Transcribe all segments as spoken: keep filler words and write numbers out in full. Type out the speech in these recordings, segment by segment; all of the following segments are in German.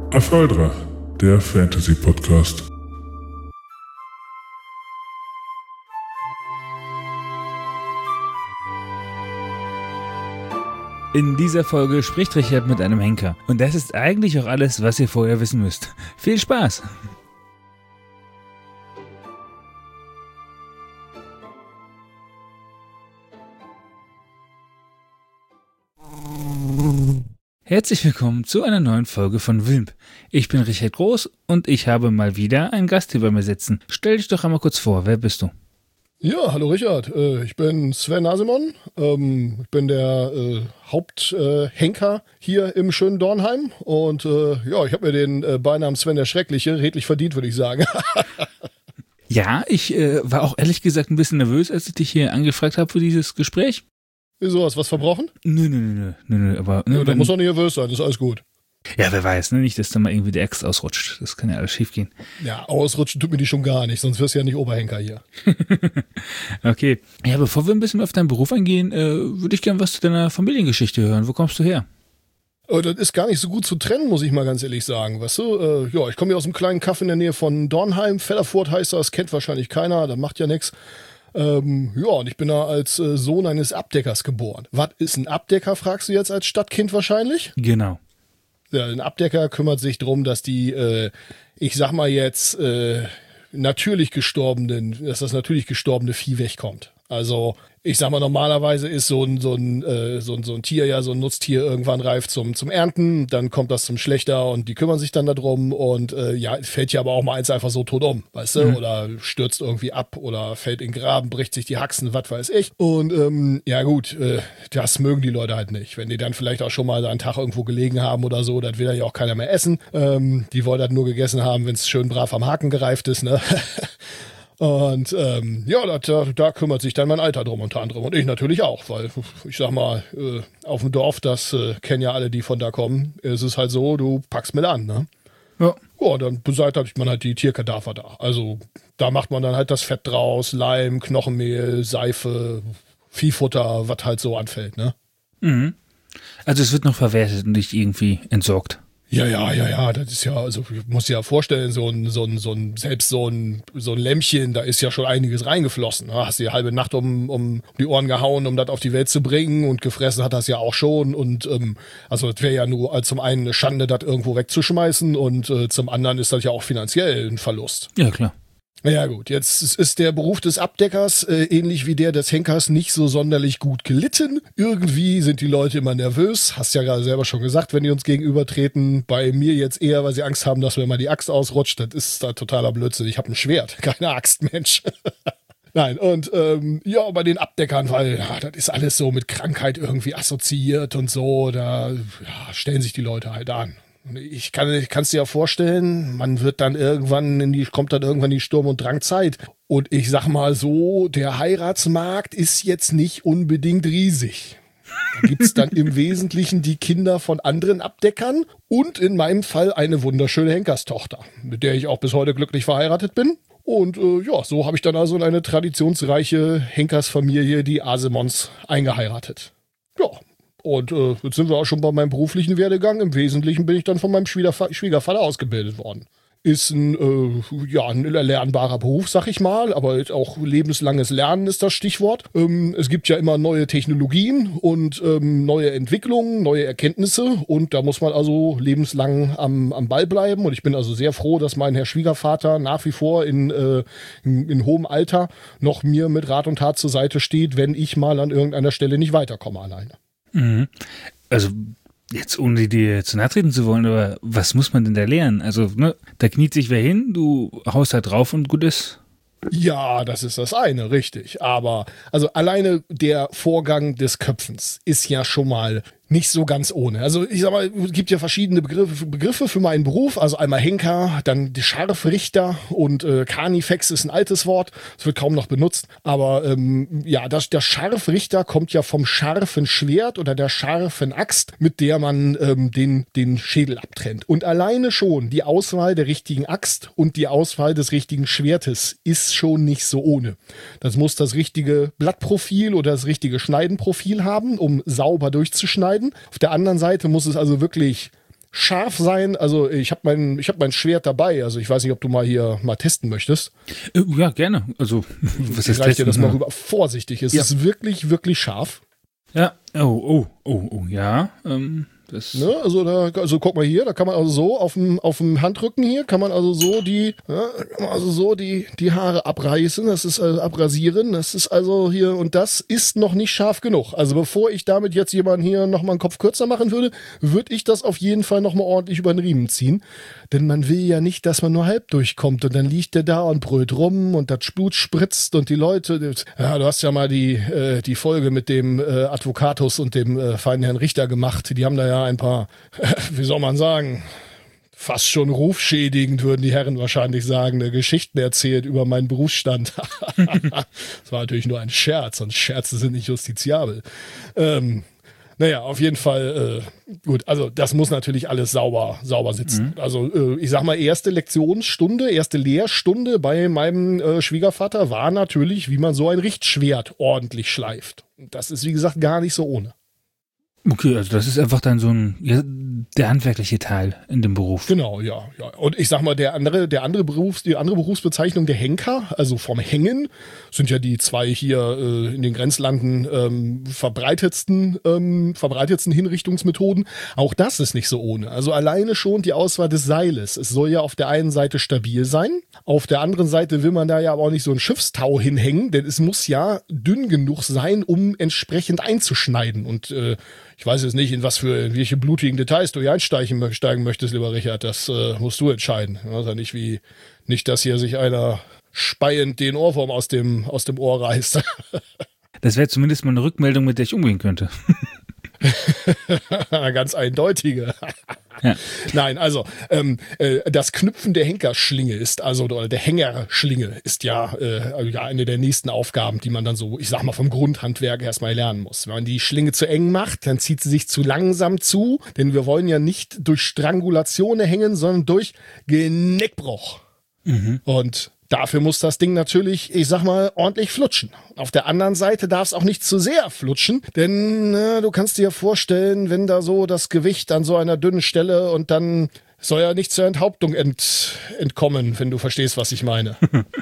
Aphaldra, der Fantasy-Podcast. In dieser Folge spricht Richard mit einem Henker. Und das ist eigentlich auch alles, was ihr vorher wissen müsst. Viel Spaß! Herzlich willkommen zu einer neuen Folge von Wilmp. Ich bin Richard Groß und ich habe mal wieder einen Gast hier bei mir sitzen. Stell dich doch einmal kurz vor, wer bist du? Ja, hallo Richard, äh, ich bin Sven Nasimon, ähm, ich bin der äh, Haupthenker äh, hier im schönen Dornheim und äh, ja, ich habe mir den äh, Beinamen Sven der Schreckliche redlich verdient, würde ich sagen. Ja, ich äh, war auch ehrlich gesagt ein bisschen nervös, als ich dich hier angefragt habe für dieses Gespräch. Wieso, hast du was verbrochen? Nö, nö, nö, nö, nö, aber... Ne, ja, da muss doch nicht nervös sein, das ist alles gut. Ja, wer weiß, ne? Nicht, dass da mal irgendwie der Ex ausrutscht. Das kann ja alles schief gehen. Ja, ausrutschen tut mir die schon gar nicht, sonst wirst du ja nicht Oberhenker hier. Okay. Ja, bevor wir ein bisschen auf deinen Beruf eingehen, äh, würde ich gerne was zu deiner Familiengeschichte hören. Wo kommst du her? Oh, das ist gar nicht so gut zu trennen, muss ich mal ganz ehrlich sagen. Weißt du, äh, ja, ich komme hier aus einem kleinen Kaff in der Nähe von Dornheim. Fellerfurt heißt das, kennt wahrscheinlich keiner, das macht ja nichts. Ähm, ja, und ich bin da als äh, Sohn eines Abdeckers geboren. Was ist ein Abdecker, fragst du jetzt als Stadtkind wahrscheinlich? Genau. Ja, ein Abdecker kümmert sich darum, dass die, äh, ich sag mal jetzt, äh, natürlich gestorbenen, dass das natürlich gestorbene Vieh wegkommt. Also, ich sag mal, normalerweise ist so ein, so ein, äh, so ein, so ein Tier, ja, so ein Nutztier irgendwann reif zum, zum Ernten, dann kommt das zum Schlechter und die kümmern sich dann darum und, äh, ja, fällt ja aber auch mal eins einfach so tot um, weißt du, mhm. oder stürzt irgendwie ab oder fällt in den Graben, bricht sich die Haxen, was weiß ich. Und, ähm, ja gut, äh, das mögen die Leute halt nicht. Wenn die dann vielleicht auch schon mal einen Tag irgendwo gelegen haben oder so, das will ja auch keiner mehr essen. Ähm, die wollen das nur gegessen haben, wenn es schön brav am Haken gereift ist, ne. Und ähm, ja, da, da kümmert sich dann mein Alter drum unter anderem und ich natürlich auch, weil ich sag mal, äh, auf dem Dorf, das äh, kennen ja alle, die von da kommen, ist es halt so, du packst mit an, ne? Ja. Ja, dann beseitigt man halt die Tierkadaver da. Also da macht man dann halt das Fett draus, Leim, Knochenmehl, Seife, Viehfutter, was halt so anfällt, ne? Mhm. Also es wird noch verwertet und nicht irgendwie entsorgt. Ja, ja, ja, ja, das ist ja, also ich muss dir ja vorstellen, so ein, so ein, so ein, selbst so ein, so ein Lämmchen, da ist ja schon einiges reingeflossen. Da hast du die halbe Nacht um, um die Ohren gehauen, um das auf die Welt zu bringen und gefressen hat das ja auch schon und, ähm, also das wäre ja nur äh, zum einen eine Schande, das irgendwo wegzuschmeißen und äh, zum anderen ist das ja auch finanziell ein Verlust. Ja, klar. Ja gut, jetzt ist der Beruf des Abdeckers, äh, ähnlich wie der des Henkers, nicht so sonderlich gut gelitten. Irgendwie sind die Leute immer nervös, hast ja gerade selber schon gesagt, wenn die uns gegenübertreten. Bei mir jetzt eher, weil sie Angst haben, dass mir mal die Axt ausrutscht. Das ist da totaler Blödsinn. Ich habe ein Schwert, keine Axt, Mensch. Nein, und ähm, ja, bei den Abdeckern, weil ja, das ist alles so mit Krankheit irgendwie assoziiert und so, da ja, stellen sich die Leute halt an. Ich kann es dir ja vorstellen, man wird dann irgendwann in die, kommt dann irgendwann die Sturm- und Drangzeit. Und ich sag mal so, der Heiratsmarkt ist jetzt nicht unbedingt riesig. Da gibt's dann im Wesentlichen die Kinder von anderen Abdeckern und in meinem Fall eine wunderschöne Henkerstochter, mit der ich auch bis heute glücklich verheiratet bin. Und äh, ja, so habe ich dann also in eine traditionsreiche Henkersfamilie, die Asimons, eingeheiratet. Ja. Und äh, jetzt sind wir auch schon bei meinem beruflichen Werdegang. Im Wesentlichen bin ich dann von meinem Schwiegerva- Schwiegervater ausgebildet worden. Ist ein, äh, ja, ein erlernbarer Beruf, sag ich mal, aber auch lebenslanges Lernen ist das Stichwort. Ähm, es gibt ja immer neue Technologien und ähm, neue Entwicklungen, neue Erkenntnisse und da muss man also lebenslang am, am Ball bleiben. Und ich bin also sehr froh, dass mein Herr Schwiegervater nach wie vor in, äh, in, in hohem Alter noch mir mit Rat und Tat zur Seite steht, wenn ich mal an irgendeiner Stelle nicht weiterkomme alleine. Mhm. Also jetzt ohne dir zu nahe treten zu wollen, aber was muss man denn da lernen? Also ne, da kniet sich wer hin, du haust da drauf und gut ist. Ja, das ist das eine, richtig. Aber also alleine der Vorgang des Köpfens ist ja schon mal nicht so ganz ohne. Also ich sag mal, es gibt ja verschiedene Begriffe, Begriffe für meinen Beruf. Also einmal Henker, dann die Scharfrichter und äh, Carnifex ist ein altes Wort. Das wird kaum noch benutzt. Aber ähm, ja, das, der Scharfrichter kommt ja vom scharfen Schwert oder der scharfen Axt, mit der man ähm, den, den Schädel abtrennt. Und alleine schon die Auswahl der richtigen Axt und die Auswahl des richtigen Schwertes ist schon nicht so ohne. Das muss das richtige Blattprofil oder das richtige Schneidenprofil haben, um sauber durchzuschneiden. Auf der anderen Seite muss es also wirklich scharf sein. Also ich habe mein, ich hab mein Schwert dabei. Also ich weiß nicht, ob du mal hier mal testen möchtest. Äh, Ja, gerne. Also, was Ich ist reiche dir das testen? mal rüber. Vorsichtig, es Ja. ist wirklich, wirklich scharf. Ja, oh, oh, oh, oh, ja. Ähm, das Ne? Also, da, also guck mal hier, da kann man also so auf dem, auf dem Handrücken hier, kann man also so die, ja, kann man also so die, die Haare abreißen, das ist also abrasieren, das ist also hier, und das ist noch nicht scharf genug. Also bevor ich damit jetzt jemanden hier nochmal einen Kopf kürzer machen würde, würde ich das auf jeden Fall nochmal ordentlich über den Riemen ziehen. Denn man will ja nicht, dass man nur halb durchkommt und dann liegt der da und brüllt rum und das Blut spritzt und die Leute, ja, du hast ja mal die, äh, die Folge mit dem äh, Advocatus und dem äh, feinen Herrn Richter gemacht, die haben da ja ein paar, äh, wie soll man sagen, fast schon rufschädigend, würden die Herren wahrscheinlich sagen, äh, Geschichten erzählt über meinen Berufsstand. Das war natürlich nur ein Scherz und Scherze sind nicht justiziabel. Ähm, Naja, auf jeden Fall, äh, gut, also das muss natürlich alles sauber, sauber sitzen. Mhm. Also äh, ich sag mal, erste Lektionsstunde, erste Lehrstunde bei meinem äh, Schwiegervater war natürlich, wie man so ein Richtschwert ordentlich schleift. Und das ist, wie gesagt, gar nicht so ohne. Okay, also das ist einfach dann so ein, ja, der handwerkliche Teil in dem Beruf. Genau, ja, ja. Und ich sag mal, der andere, der andere Berufs, die andere Berufsbezeichnung, der Henker, also vom Hängen, sind ja die zwei hier äh, in den Grenzlanden ähm, verbreitetsten, ähm, verbreitetsten Hinrichtungsmethoden. Auch das ist nicht so ohne. Also alleine schon die Auswahl des Seiles. Es soll ja auf der einen Seite stabil sein, auf der anderen Seite will man da ja aber auch nicht so ein Schiffstau hinhängen, denn es muss ja dünn genug sein, um entsprechend einzuschneiden. Und äh, ich weiß jetzt nicht, in was für in welche blutigen Details du hier einsteigen steigen möchtest, lieber Richard. Das äh, musst du entscheiden. Also nicht wie nicht, dass hier sich einer speiend den Ohrwurm aus dem aus dem Ohr reißt. Das wäre zumindest mal eine Rückmeldung, mit der ich umgehen könnte. Ganz eindeutige. Ja. Nein, also ähm, äh, das Knüpfen der Henkerschlinge ist also, oder der Hängerschlinge ist ja, äh, ja eine der nächsten Aufgaben, die man dann so, ich sag mal, vom Grundhandwerk erstmal lernen muss. Wenn man die Schlinge zu eng macht, dann zieht sie sich zu langsam zu, denn wir wollen ja nicht durch Strangulation hängen, sondern durch Genickbruch. Mhm. Und dafür muss das Ding natürlich, ich sag mal, ordentlich flutschen. Auf der anderen Seite darf es auch nicht zu sehr flutschen, denn äh, du kannst dir vorstellen, wenn da so das Gewicht an so einer dünnen Stelle und dann soll ja nicht zur Enthauptung ent, entkommen, wenn du verstehst, was ich meine.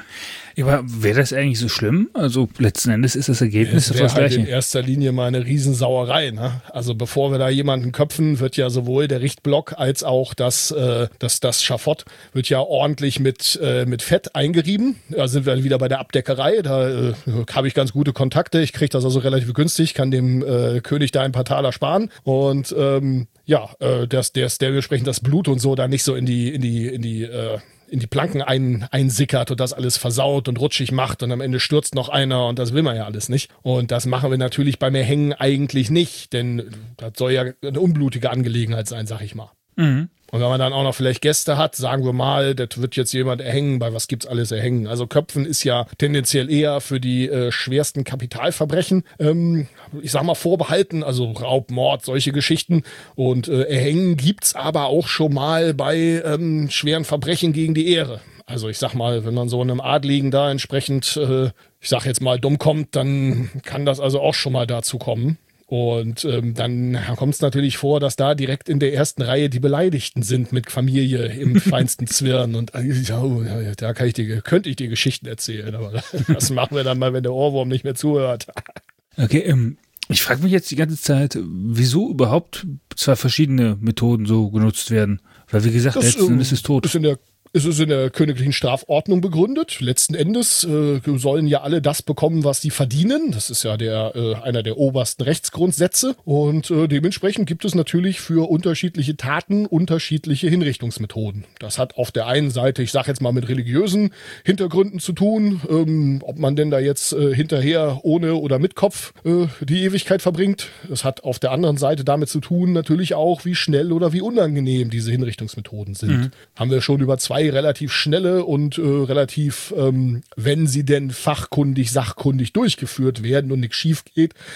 Ja, aber wäre das eigentlich so schlimm? Also letzten Endes ist das Ergebnis das das halt gleiche. In erster Linie mal eine Riesensauerei. Ne? Also bevor wir da jemanden köpfen, wird ja sowohl der Richtblock als auch das, äh, das, das Schafott wird ja ordentlich mit, äh, mit Fett eingerieben. Da sind wir dann wieder bei der Abdeckerei. Da äh, habe ich ganz gute Kontakte. Ich kriege das also relativ günstig, kann dem äh, König da ein paar Taler sparen. Und ähm, ja, äh, das, der, dementsprechend das Blut und so da nicht so in die, in die, in die, äh, in die Planken ein, einsickert und das alles versaut und rutschig macht und am Ende stürzt noch einer und das will man ja alles nicht. Und das machen wir natürlich beim Erhängen eigentlich nicht, denn das soll ja eine unblutige Angelegenheit sein, sag ich mal. Mhm. Und wenn man dann auch noch vielleicht Gäste hat, sagen wir mal, das wird jetzt jemand erhängen, bei was gibt's alles erhängen? Also Köpfen ist ja tendenziell eher für die äh, schwersten Kapitalverbrechen, ähm, ich sag mal vorbehalten, also Raub, Mord, solche Geschichten. Und äh, erhängen gibt's aber auch schon mal bei ähm, schweren Verbrechen gegen die Ehre. Also ich sag mal, wenn man so einem Adligen da entsprechend, äh, ich sag jetzt mal, dumm kommt, dann kann das also auch schon mal dazu kommen. Und ähm, dann kommt es natürlich vor, dass da direkt in der ersten Reihe die Beleidigten sind mit Familie im feinsten Zwirn. Und oh, ja, da kann ich dir, könnte ich dir Geschichten erzählen, aber das machen wir dann mal, wenn der Ohrwurm nicht mehr zuhört. Okay, ähm, ich frage mich jetzt die ganze Zeit, wieso überhaupt zwei verschiedene Methoden so genutzt werden. Weil wie gesagt, das, letzten Endes ist es tot. Ist in der Es ist in der königlichen Strafordnung begründet. Letzten Endes äh, sollen ja alle das bekommen, was sie verdienen. Das ist ja der äh, einer der obersten Rechtsgrundsätze. Und äh, dementsprechend gibt es natürlich für unterschiedliche Taten unterschiedliche Hinrichtungsmethoden. Das hat auf der einen Seite, ich sage jetzt mal, mit religiösen Hintergründen zu tun. Ähm, ob man denn da jetzt äh, hinterher ohne oder mit Kopf äh, die Ewigkeit verbringt. Das hat auf der anderen Seite damit zu tun, natürlich auch, wie schnell oder wie unangenehm diese Hinrichtungsmethoden sind. Mhm. Haben wir schon über zwei relativ schnelle und äh, relativ, ähm, wenn sie denn fachkundig, sachkundig durchgeführt werden und nichts schief geht,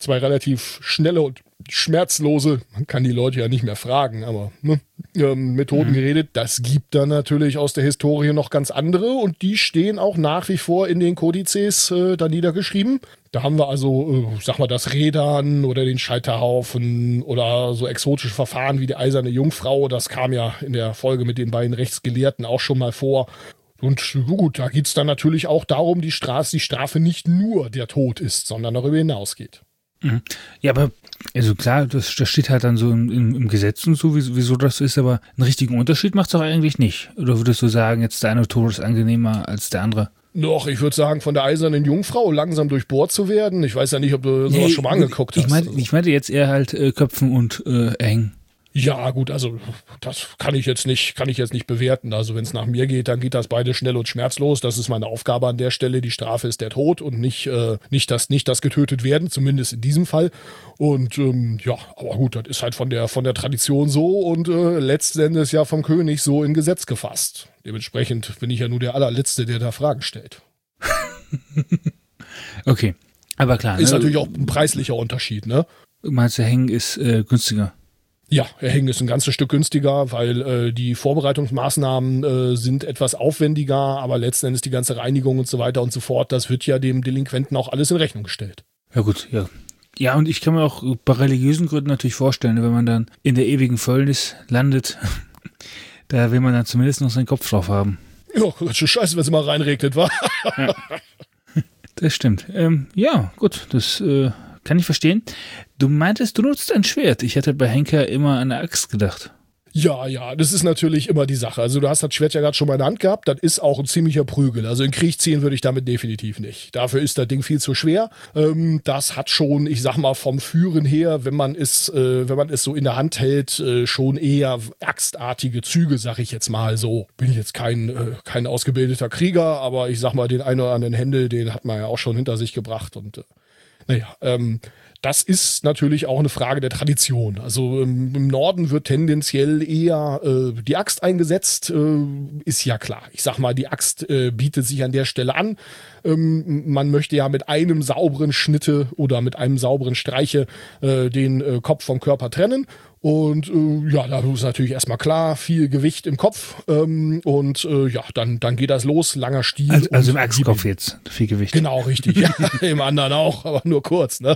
zwei relativ schnelle und schmerzlose, man kann die Leute ja nicht mehr fragen, aber ne, ähm, Methoden mhm. geredet. Das gibt dann natürlich aus der Historie noch ganz andere und die stehen auch nach wie vor in den Kodizes äh, da niedergeschrieben. Da haben wir also, äh, sag mal, das Rädern oder den Scheiterhaufen oder so exotische Verfahren wie die eiserne Jungfrau. Das kam ja in der Folge mit den beiden Rechtsgelehrten auch schon mal vor. Und gut, da geht es dann natürlich auch darum, die Strafe, die Strafe nicht nur der Tod ist, sondern darüber hinausgeht. Ja, aber also klar, das, das steht halt dann so im, im, im Gesetz und so, wieso, wieso das ist, aber einen richtigen Unterschied macht es doch eigentlich nicht. Oder würdest du sagen, jetzt der eine Tod ist angenehmer als der andere? Doch, ich würde sagen, von der eisernen Jungfrau langsam durchbohrt zu werden. Ich weiß ja nicht, ob du sowas nee, schon mal angeguckt ich hast. Mein, ich meinte jetzt eher halt äh, Köpfen und äh, Hängen. Ja, gut, also das kann ich jetzt nicht, kann ich jetzt nicht bewerten. Also wenn es nach mir geht, dann geht das beide schnell und schmerzlos. Das ist meine Aufgabe an der Stelle. Die Strafe ist der Tod und nicht, äh, nicht, das, nicht das getötet werden, zumindest in diesem Fall. Und ähm, ja, aber gut, das ist halt von der, von der Tradition so und äh, letzten Endes ja vom König so in Gesetz gefasst. Dementsprechend bin ich ja nur der allerletzte, der da Fragen stellt. Okay, aber klar. Ist ne? natürlich auch ein preislicher Unterschied, ne? Meinst du, Hängen ist äh, günstiger? Ja, Hängen ist ein ganzes Stück günstiger, weil äh, die Vorbereitungsmaßnahmen äh, sind etwas aufwendiger, aber letzten Endes die ganze Reinigung und so weiter und so fort, das wird ja dem Delinquenten auch alles in Rechnung gestellt. Ja gut, ja. Ja, und ich kann mir auch bei religiösen Gründen natürlich vorstellen, wenn man dann in der ewigen Fäulnis landet, da will man dann zumindest noch seinen Kopf drauf haben. Ja, das ist scheiße, wenn es immer reinregnet, wa? Ja. Das stimmt. Ähm, ja, gut, das äh, kann ich verstehen. Du meintest, du nutzt ein Schwert. Ich hätte bei Henker immer an eine Axt gedacht. Ja, ja, das ist natürlich immer die Sache. Also du hast das Schwert ja gerade schon mal in der Hand gehabt, das ist auch ein ziemlicher Prügel. Also in Krieg ziehen würde ich damit definitiv nicht. Dafür ist das Ding viel zu schwer. Ähm, das hat schon, ich sag mal, vom Führen her, wenn man es, äh, wenn man es so in der Hand hält, äh, schon eher axtartige Züge, sag ich jetzt mal so. Bin ich jetzt kein, äh, kein ausgebildeter Krieger, aber ich sag mal, den einen oder anderen Händel, den hat man ja auch schon hinter sich gebracht und äh, naja, ähm, das ist natürlich auch eine Frage der Tradition. Also ähm, im Norden wird tendenziell eher äh, die Axt eingesetzt, äh, ist ja klar. Ich sag mal, die Axt äh, bietet sich an der Stelle an. Ähm, man möchte ja mit einem sauberen Schnitte oder mit einem sauberen Streiche äh, den äh, Kopf vom Körper trennen. Und äh, ja, da ist natürlich erstmal klar, viel Gewicht im Kopf ähm, und äh, ja, dann, dann geht das los, langer Stiel. Also, also im Axtkopf jetzt, viel Gewicht. Genau, richtig. Ja, im anderen auch, aber nur kurz, ne?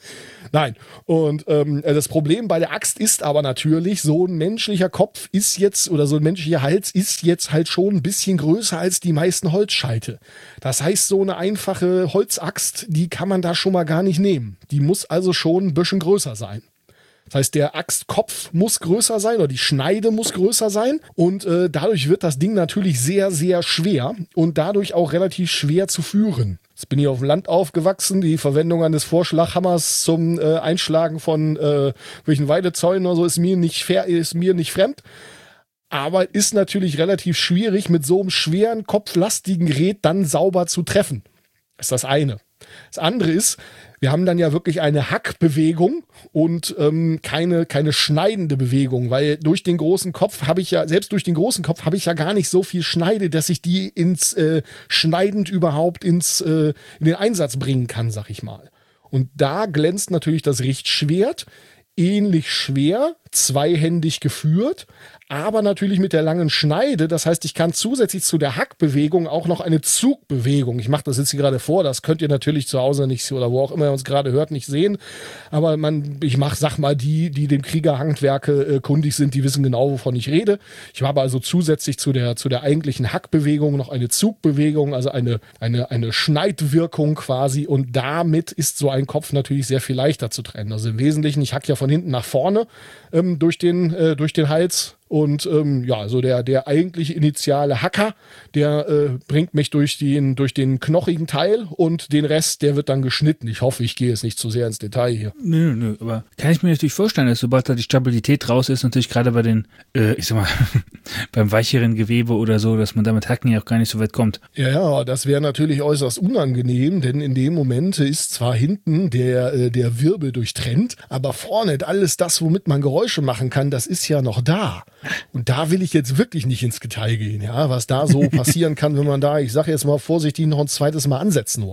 Nein, und ähm, das Problem bei der Axt ist aber natürlich, so ein menschlicher Kopf ist jetzt, oder so ein menschlicher Hals ist jetzt halt schon ein bisschen größer als die meisten Holzscheite. Das heißt, so eine einfache Holzaxt, die kann man da schon mal gar nicht nehmen. Die muss also schon ein bisschen größer sein. Das heißt, der Axtkopf muss größer sein oder die Schneide muss größer sein und äh, dadurch wird das Ding natürlich sehr, sehr schwer und dadurch auch relativ schwer zu führen. Jetzt bin ich auf dem Land aufgewachsen, die Verwendung eines Vorschlaghammers zum äh, Einschlagen von äh, welchen Weidezäunen oder so ist mir nicht fair, ist mir nicht fremd. Aber ist natürlich relativ schwierig, mit so einem schweren, kopflastigen Gerät dann sauber zu treffen. Das ist das eine. Das andere ist, wir haben dann ja wirklich eine Hackbewegung und ähm, keine, keine schneidende Bewegung, weil durch den großen Kopf habe ich ja, selbst durch den großen Kopf habe ich ja gar nicht so viel Schneide, dass ich die ins äh, schneidend überhaupt ins, äh, in den Einsatz bringen kann, sag ich mal. Und da glänzt natürlich das Richtschwert, ähnlich schwer, zweihändig geführt, aber natürlich mit der langen Schneide. Das heißt, ich kann zusätzlich zu der Hackbewegung auch noch eine Zugbewegung. Ich mache das jetzt hier gerade vor, das könnt ihr natürlich zu Hause nicht oder wo auch immer ihr uns gerade hört, nicht sehen. Aber man, ich mache, sag mal, die, die dem Kriegerhandwerke äh, kundig sind, die wissen genau, wovon ich rede. Ich habe also zusätzlich zu der, zu der eigentlichen Hackbewegung noch eine Zugbewegung, also eine, eine, eine Schneidwirkung quasi. Und damit ist so ein Kopf natürlich sehr viel leichter zu trennen. Also im Wesentlichen, ich hack ja von hinten nach vorne ähm, durch den, äh, durch den Hals. Und ähm, ja, so der, der eigentliche initiale Hacker, der äh, bringt mich durch den, durch den knochigen Teil und den Rest, der wird dann geschnitten. Ich hoffe, ich gehe jetzt nicht zu sehr ins Detail hier. Nö, nö, aber kann ich mir natürlich vorstellen, dass sobald da die Stabilität raus ist, natürlich gerade bei den, äh, ich sag mal, beim weicheren Gewebe oder so, dass man damit Hacken ja auch gar nicht so weit kommt. Ja, ja, das wäre natürlich äußerst unangenehm, denn in dem Moment ist zwar hinten der, äh, der Wirbel durchtrennt, aber vorne alles das, womit man Geräusche machen kann, das ist ja noch da. Und da will ich jetzt wirklich nicht ins Detail gehen, ja, was da so passieren kann, wenn man da, ich sage jetzt mal vorsichtig, noch ein zweites Mal ansetzen muss.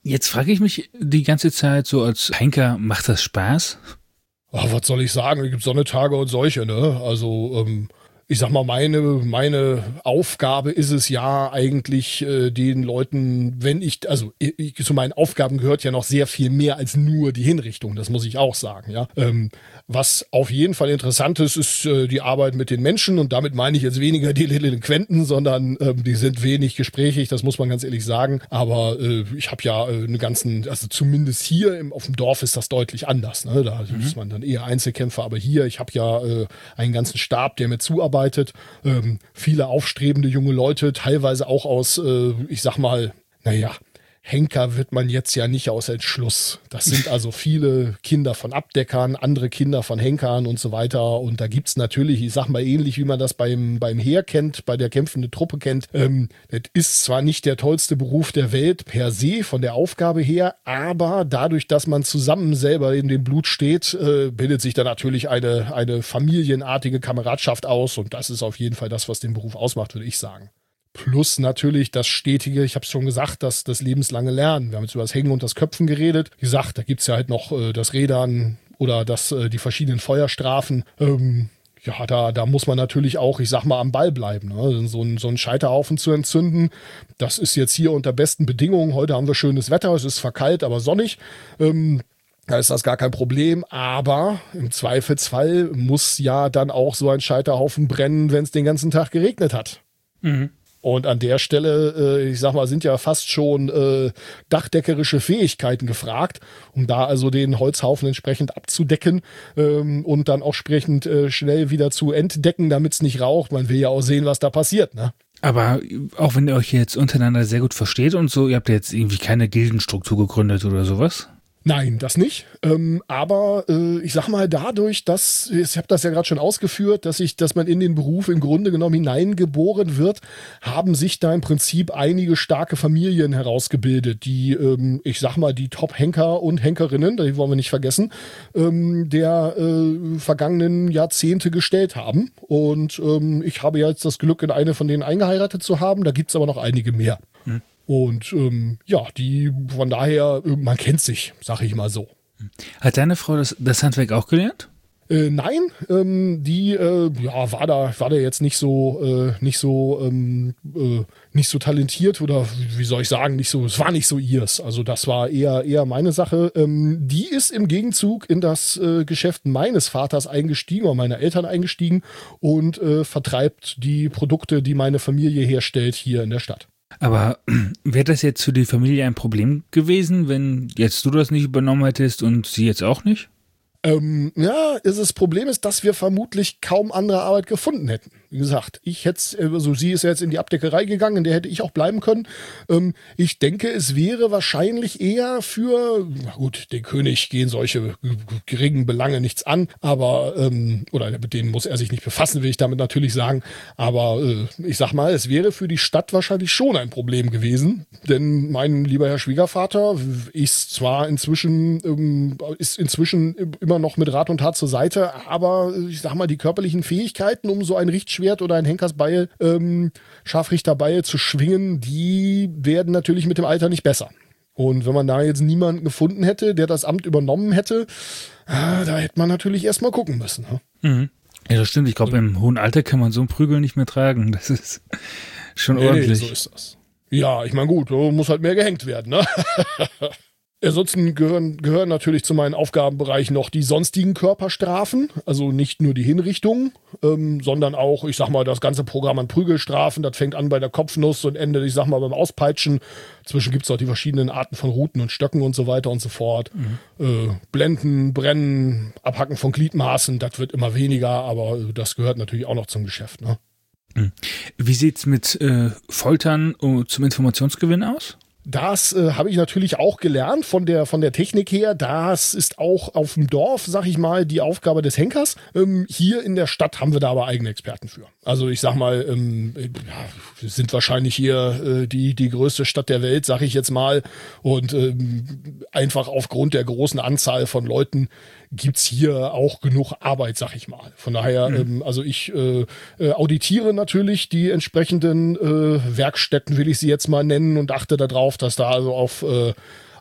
Jetzt frage ich mich die ganze Zeit so als Henker, macht das Spaß? Ach, was soll ich sagen? Es gibt Sonnentage und solche, ne? Also, ähm, ich sag mal, meine, meine Aufgabe ist es ja eigentlich, äh, den Leuten, wenn ich, also ich, zu meinen Aufgaben gehört ja noch sehr viel mehr als nur die Hinrichtung, das muss ich auch sagen, ja. Ähm, was auf jeden Fall interessant ist, ist äh, die Arbeit mit den Menschen und damit meine ich jetzt weniger die Delinquenten, sondern ähm, die sind wenig gesprächig, das muss man ganz ehrlich sagen. Aber äh, ich habe ja äh, eine ganzen, also zumindest hier im, auf dem Dorf ist das deutlich anders, ne? Da mhm. ist man dann eher Einzelkämpfer, aber hier, ich habe ja äh, einen ganzen Stab, der mir zuarbeitet. Ähm, viele aufstrebende junge Leute, teilweise auch aus, äh, ich sag mal, naja, Henker wird man jetzt ja nicht aus Entschluss. Das sind also viele Kinder von Abdeckern, andere Kinder von Henkern und so weiter. Und da gibt's natürlich, ich sag mal ähnlich, wie man das beim, beim Heer kennt, bei der kämpfenden Truppe kennt. Ähm, das ist zwar nicht der tollste Beruf der Welt per se von der Aufgabe her, aber dadurch, dass man zusammen selber in dem Blut steht, äh, bildet sich da natürlich eine, eine familienartige Kameradschaft aus. Und das ist auf jeden Fall das, was den Beruf ausmacht, würde ich sagen. Plus natürlich das stetige, ich habe es schon gesagt, das, das lebenslange Lernen. Wir haben jetzt über das Hängen und das Köpfen geredet. Wie gesagt, da gibt's ja halt noch äh, das Rädern oder das, äh, die verschiedenen Feuerstrafen. Ähm, ja, da, da muss man natürlich auch, ich sag mal, am Ball bleiben. Ne? So, ein, so einen Scheiterhaufen zu entzünden, das ist jetzt hier unter besten Bedingungen. Heute haben wir schönes Wetter, es ist verkalt, aber sonnig. Ähm, Da ist das gar kein Problem, aber im Zweifelsfall muss ja dann auch so ein Scheiterhaufen brennen, wenn es den ganzen Tag geregnet hat. Mhm. Und an der Stelle, äh, ich sag mal, sind ja fast schon äh, dachdeckerische Fähigkeiten gefragt, um da also den Holzhaufen entsprechend abzudecken ähm, und dann auch entsprechend äh, schnell wieder zu entdecken, damit es nicht raucht. Man will ja auch sehen, was da passiert, ne? Aber auch wenn ihr euch jetzt untereinander sehr gut versteht und so, ihr habt jetzt irgendwie keine Gildenstruktur gegründet oder sowas? Nein, das nicht. Ähm, aber äh, ich sag mal, dadurch, dass, ich habe das ja gerade schon ausgeführt, dass ich, dass man in den Beruf im Grunde genommen hineingeboren wird, haben sich da im Prinzip einige starke Familien herausgebildet, die, ähm, ich sag mal, die Top-Henker und Henkerinnen, die wollen wir nicht vergessen, ähm, der äh, vergangenen Jahrzehnte gestellt haben. Und ähm, ich habe jetzt das Glück, in eine von denen eingeheiratet zu haben. Da gibt's aber noch einige mehr. Hm. Und ähm, ja, die von daher, man kennt sich, sag ich mal so. Hat deine Frau das, das Handwerk auch gelernt? Äh, nein, ähm, die äh, ja, war da war da jetzt nicht so äh, nicht so ähm, äh, nicht so talentiert oder wie soll ich sagen, nicht so, es war nicht so ihrs. Also das war eher eher meine Sache. Ähm, die ist im Gegenzug in das äh, Geschäft meines Vaters eingestiegen oder meiner Eltern eingestiegen und äh, vertreibt die Produkte, die meine Familie herstellt, hier in der Stadt. Aber wäre das jetzt für die Familie ein Problem gewesen, wenn jetzt du das nicht übernommen hättest und sie jetzt auch nicht? Ähm, ja, das Problem ist, dass wir vermutlich kaum andere Arbeit gefunden hätten. Wie gesagt, ich hätte, also sie ist jetzt in die Abdeckerei gegangen, in der hätte ich auch bleiben können. Ähm, ich denke, es wäre wahrscheinlich eher für, na gut, den König gehen solche geringen Belange nichts an, aber, ähm, oder mit denen muss er sich nicht befassen, will ich damit natürlich sagen. Aber äh, ich sag mal, es wäre für die Stadt wahrscheinlich schon ein Problem gewesen, denn mein lieber Herr Schwiegervater ist zwar inzwischen, ähm, ist inzwischen immer noch mit Rat und Tat zur Seite, aber ich sag mal, die körperlichen Fähigkeiten, um so ein Richtschwert oder ein Henkersbeil, ähm, Scharfrichterbeil zu schwingen, die werden natürlich mit dem Alter nicht besser. Und wenn man da jetzt niemanden gefunden hätte, der das Amt übernommen hätte, ah, da hätte man natürlich erstmal gucken müssen. Ne? Mhm. Ja, das stimmt. Ich glaube, im hohen Alter kann man so einen Prügel nicht mehr tragen. Das ist schon nee, ordentlich. Nee, so ist das. Ja, ich meine, gut, muss halt mehr gehängt werden, ne? Ansonsten gehören, gehören natürlich zu meinem Aufgabenbereich noch die sonstigen Körperstrafen, also nicht nur die Hinrichtungen, ähm, sondern auch, ich sag mal, das ganze Programm an Prügelstrafen, das fängt an bei der Kopfnuss und endet, ich sag mal, beim Auspeitschen. Zwischen gibt es auch die verschiedenen Arten von Ruten und Stöcken und so weiter und so fort. Mhm. Äh, Blenden, Brennen, Abhacken von Gliedmaßen, das wird immer weniger, aber das gehört natürlich auch noch zum Geschäft, ne? Wie sieht's mit äh, Foltern uh, zum Informationsgewinn aus? Das äh, habe ich natürlich auch gelernt von der von der Technik her. Das ist auch auf dem Dorf, sag ich mal, die Aufgabe des Henkers. Ähm, hier in der Stadt haben wir da aber eigene Experten für. Also ich sag mal, ähm, ja, wir sind wahrscheinlich hier äh, die die größte Stadt der Welt, sag ich jetzt mal. Und ähm, einfach aufgrund der großen Anzahl von Leuten gibt's hier auch genug Arbeit, sag ich mal. Von daher, mhm. ähm, also ich äh, äh, auditiere natürlich die entsprechenden äh, Werkstätten, will ich sie jetzt mal nennen, und achte darauf, dass da also auf, äh,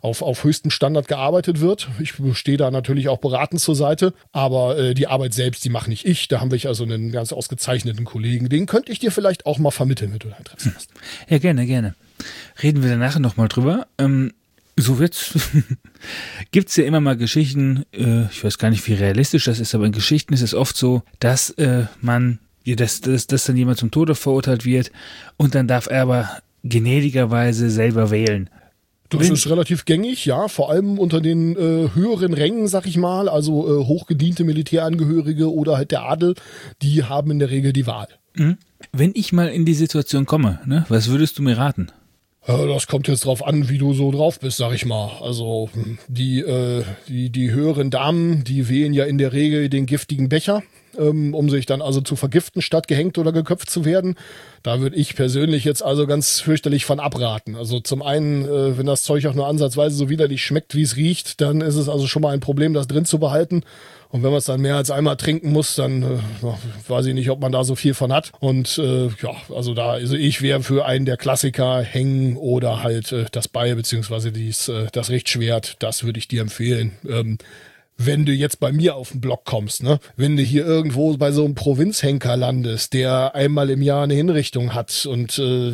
auf, auf höchstem Standard gearbeitet wird. Ich stehe da natürlich auch beratend zur Seite, aber äh, die Arbeit selbst, die mache nicht ich. Da haben wir also einen ganz ausgezeichneten Kollegen. Den könnte ich dir vielleicht auch mal vermitteln, wenn du da Interesse hast. Ja, gerne, gerne. Reden wir dann nachher nochmal drüber. Ähm, so wird's. Gibt's ja immer mal Geschichten, äh, ich weiß gar nicht, wie realistisch das ist, aber in Geschichten ist es oft so, dass äh, man, ja, dass, dass, dass dann jemand zum Tode verurteilt wird und dann darf er aber gnädigerweise selber wählen. Das ist relativ gängig, ja, vor allem unter den äh, höheren Rängen, sag ich mal, also äh, hochgediente Militärangehörige oder halt der Adel, die haben in der Regel die Wahl. Mhm. Wenn ich mal in die Situation komme, ne, was würdest du mir raten? Äh, das kommt jetzt drauf an, wie du so drauf bist, sag ich mal. Also die, äh, die, die höheren Damen, die wählen ja in der Regel den giftigen Becher, ähm, um sich dann also zu vergiften, statt gehängt oder geköpft zu werden. Da würde ich persönlich jetzt also ganz fürchterlich von abraten. Also zum einen, äh, wenn das Zeug auch nur ansatzweise so widerlich schmeckt, wie es riecht, dann ist es also schon mal ein Problem, das drin zu behalten. Und wenn man es dann mehr als einmal trinken muss, dann äh, weiß ich nicht, ob man da so viel von hat. Und äh, ja, also da, also ich wäre für einen der Klassiker hängen oder halt äh, das Beil beziehungsweise dies, äh, das Richtschwert. Das würde ich dir empfehlen. Ähm, wenn du jetzt bei mir auf den Block kommst, ne? Wenn du hier irgendwo bei so einem Provinzhenker landest, der einmal im Jahr eine Hinrichtung hat und äh,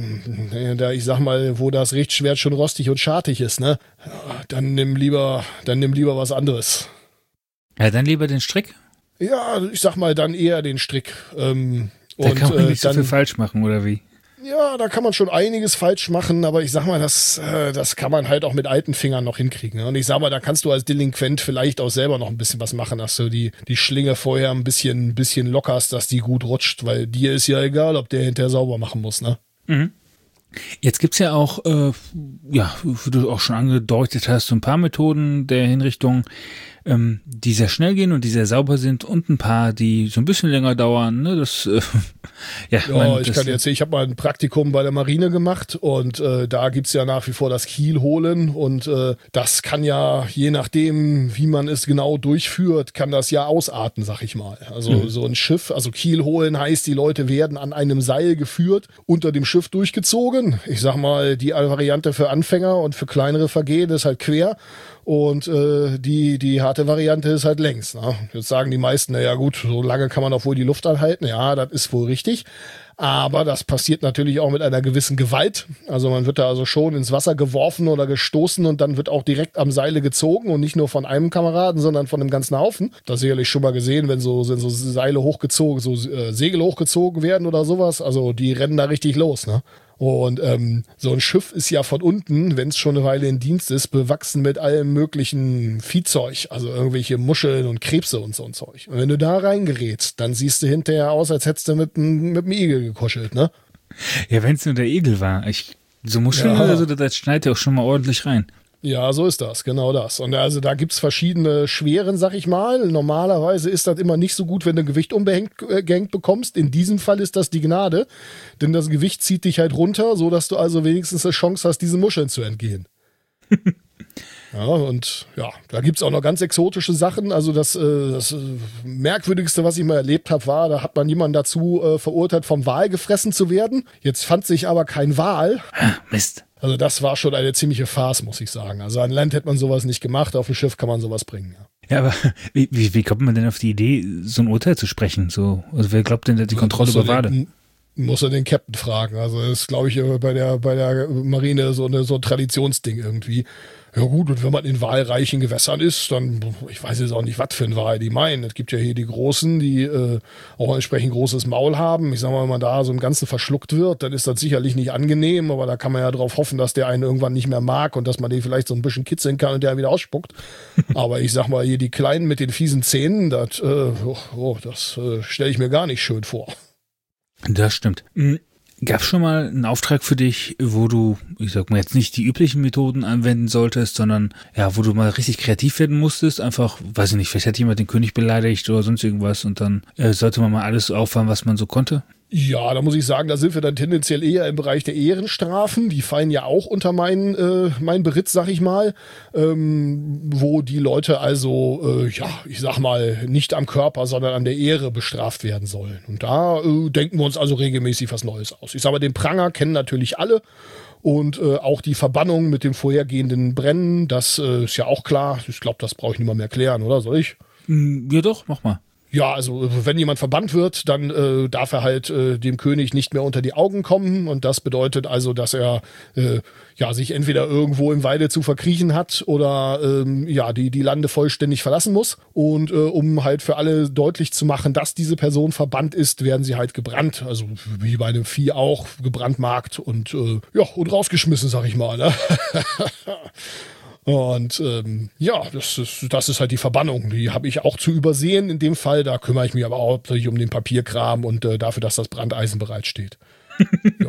da ich sag mal, wo das Richtschwert schon rostig und schartig ist, ne? Dann nimm lieber, dann nimm lieber was anderes. Ja, dann lieber den Strick. Ja, ich sag mal, dann eher den Strick. Ähm, da und, kann man nicht äh, so viel falsch machen, oder wie? Ja, da kann man schon einiges falsch machen, aber ich sag mal, das, äh, das kann man halt auch mit alten Fingern noch hinkriegen. Ne? Und ich sag mal, da kannst du als Delinquent vielleicht auch selber noch ein bisschen was machen, dass du die, die Schlinge vorher ein bisschen, ein bisschen lockerst, dass die gut rutscht, weil dir ist ja egal, ob der hinterher sauber machen muss, ne? Mhm. Jetzt gibt's ja auch, äh, ja, wie du auch schon angedeutet hast, so ein paar Methoden der Hinrichtung, ähm, die sehr schnell gehen und die sehr sauber sind und ein paar, die so ein bisschen länger dauern. Ne? Das, äh, ja, ja mein, ich das, kann dir erzählen, ich habe mal ein Praktikum bei der Marine gemacht und äh, da gibt's ja nach wie vor das Kiel holen und äh, das kann ja, je nachdem, wie man es genau durchführt, kann das ja ausarten, sag ich mal. Also mhm. so ein Schiff, also Kiel holen heißt, die Leute werden an einem Seil geführt, unter dem Schiff durchgezogen. Ich sag mal, die Variante für Anfänger und für kleinere Vergehen ist halt quer. Und äh, die die harte Variante ist halt längs. Ne? Jetzt sagen die meisten, naja gut, so lange kann man auch wohl die Luft anhalten. Ja, das ist wohl richtig. Aber das passiert natürlich auch mit einer gewissen Gewalt. Also man wird da also schon ins Wasser geworfen oder gestoßen und dann wird auch direkt am Seile gezogen und nicht nur von einem Kameraden, sondern von dem ganzen Haufen. Das sicherlich schon mal gesehen, wenn so, wenn so Seile hochgezogen, so äh, Segel hochgezogen werden oder sowas. Also die rennen da richtig los, ne? Und ähm, so ein Schiff ist ja von unten, wenn es schon eine Weile in Dienst ist, bewachsen mit allem möglichen Viehzeug, also irgendwelche Muscheln und Krebse und so ein Zeug. Und wenn du da reingerätst, dann siehst du hinterher aus, als hättest du mit einem mit einem Igel gekuschelt, ne? Ja, wenn es nur der Igel war. Ich, so Muscheln ja. oder so, das schneidet ja auch schon mal ordentlich rein. Ja, so ist das, genau das. Und also da gibt's verschiedene Schweren, sag ich mal. Normalerweise ist das immer nicht so gut, wenn du Gewicht umgehängt äh, gehängt bekommst. In diesem Fall ist das die Gnade, denn das Gewicht zieht dich halt runter, so dass du also wenigstens eine Chance hast, diesen Muscheln zu entgehen. Ja, und ja, da gibt's auch noch ganz exotische Sachen. Also das, äh, das äh, Merkwürdigste, was ich mal erlebt habe, war, da hat man jemanden dazu äh, verurteilt, vom Wal gefressen zu werden. Jetzt fand sich aber kein Wal. Mist. Also das war schon eine ziemliche Farce, muss ich sagen. Also an Land hätte man sowas nicht gemacht, auf dem Schiff kann man sowas bringen. Ja, ja aber wie, wie, wie kommt man denn auf die Idee, so ein Urteil zu sprechen? So, also wer glaubt denn, der hat die Kontrolle über Wale? Muss er den Captain fragen. Also das ist, glaube ich, bei der, bei der Marine so, eine, so ein Traditionsding irgendwie. Ja gut, und wenn man in walreichen Gewässern ist, dann, ich weiß jetzt auch nicht, was für ein Wal die meinen. Es gibt ja hier die Großen, die äh, auch ein entsprechend großes Maul haben. Ich sag mal, wenn man da so im Ganzen verschluckt wird, dann ist das sicherlich nicht angenehm, aber da kann man ja drauf hoffen, dass der einen irgendwann nicht mehr mag und dass man den vielleicht so ein bisschen kitzeln kann und der wieder ausspuckt. Aber ich sag mal, hier die Kleinen mit den fiesen Zähnen, das, äh, oh, oh, das äh, stelle ich mir gar nicht schön vor. Das stimmt. Gab es schon mal einen Auftrag für dich, wo du, ich sag mal jetzt nicht die üblichen Methoden anwenden solltest, sondern ja, wo du mal richtig kreativ werden musstest? Einfach, weiß ich nicht, vielleicht hat jemand den König beleidigt oder sonst irgendwas und dann äh, sollte man mal alles auffahren, was man so konnte? Ja, da muss ich sagen, da sind wir dann tendenziell eher im Bereich der Ehrenstrafen. Die fallen ja auch unter meinen äh, mein Beritt, sag ich mal, ähm, wo die Leute also, äh, ja, ich sag mal, nicht am Körper, sondern an der Ehre bestraft werden sollen. Und da äh, denken wir uns also regelmäßig was Neues aus. Ich sag mal, den Pranger kennen natürlich alle. Und äh, auch die Verbannung mit dem vorhergehenden Brennen, das äh, ist ja auch klar. Ich glaube, das brauche ich nicht mal mehr erklären, oder? Soll ich? Ja doch, mach mal. Ja, also wenn jemand verbannt wird, dann äh, darf er halt äh, dem König nicht mehr unter die Augen kommen. Und das bedeutet also, dass er äh, ja sich entweder irgendwo im Walde zu verkriechen hat oder ähm, ja die die Lande vollständig verlassen muss. Und äh, um halt für alle deutlich zu machen, dass diese Person verbannt ist, werden sie halt gebrannt. Also wie bei einem Vieh auch, gebrandmarkt und äh, ja und rausgeschmissen, sag ich mal. Ne? Und ähm, ja, das ist, das ist halt die Verbannung. Die habe ich auch zu übersehen in dem Fall. Da kümmere ich mich aber hauptsächlich um den Papierkram und äh, dafür, dass das Brandeisen bereitsteht. Ja.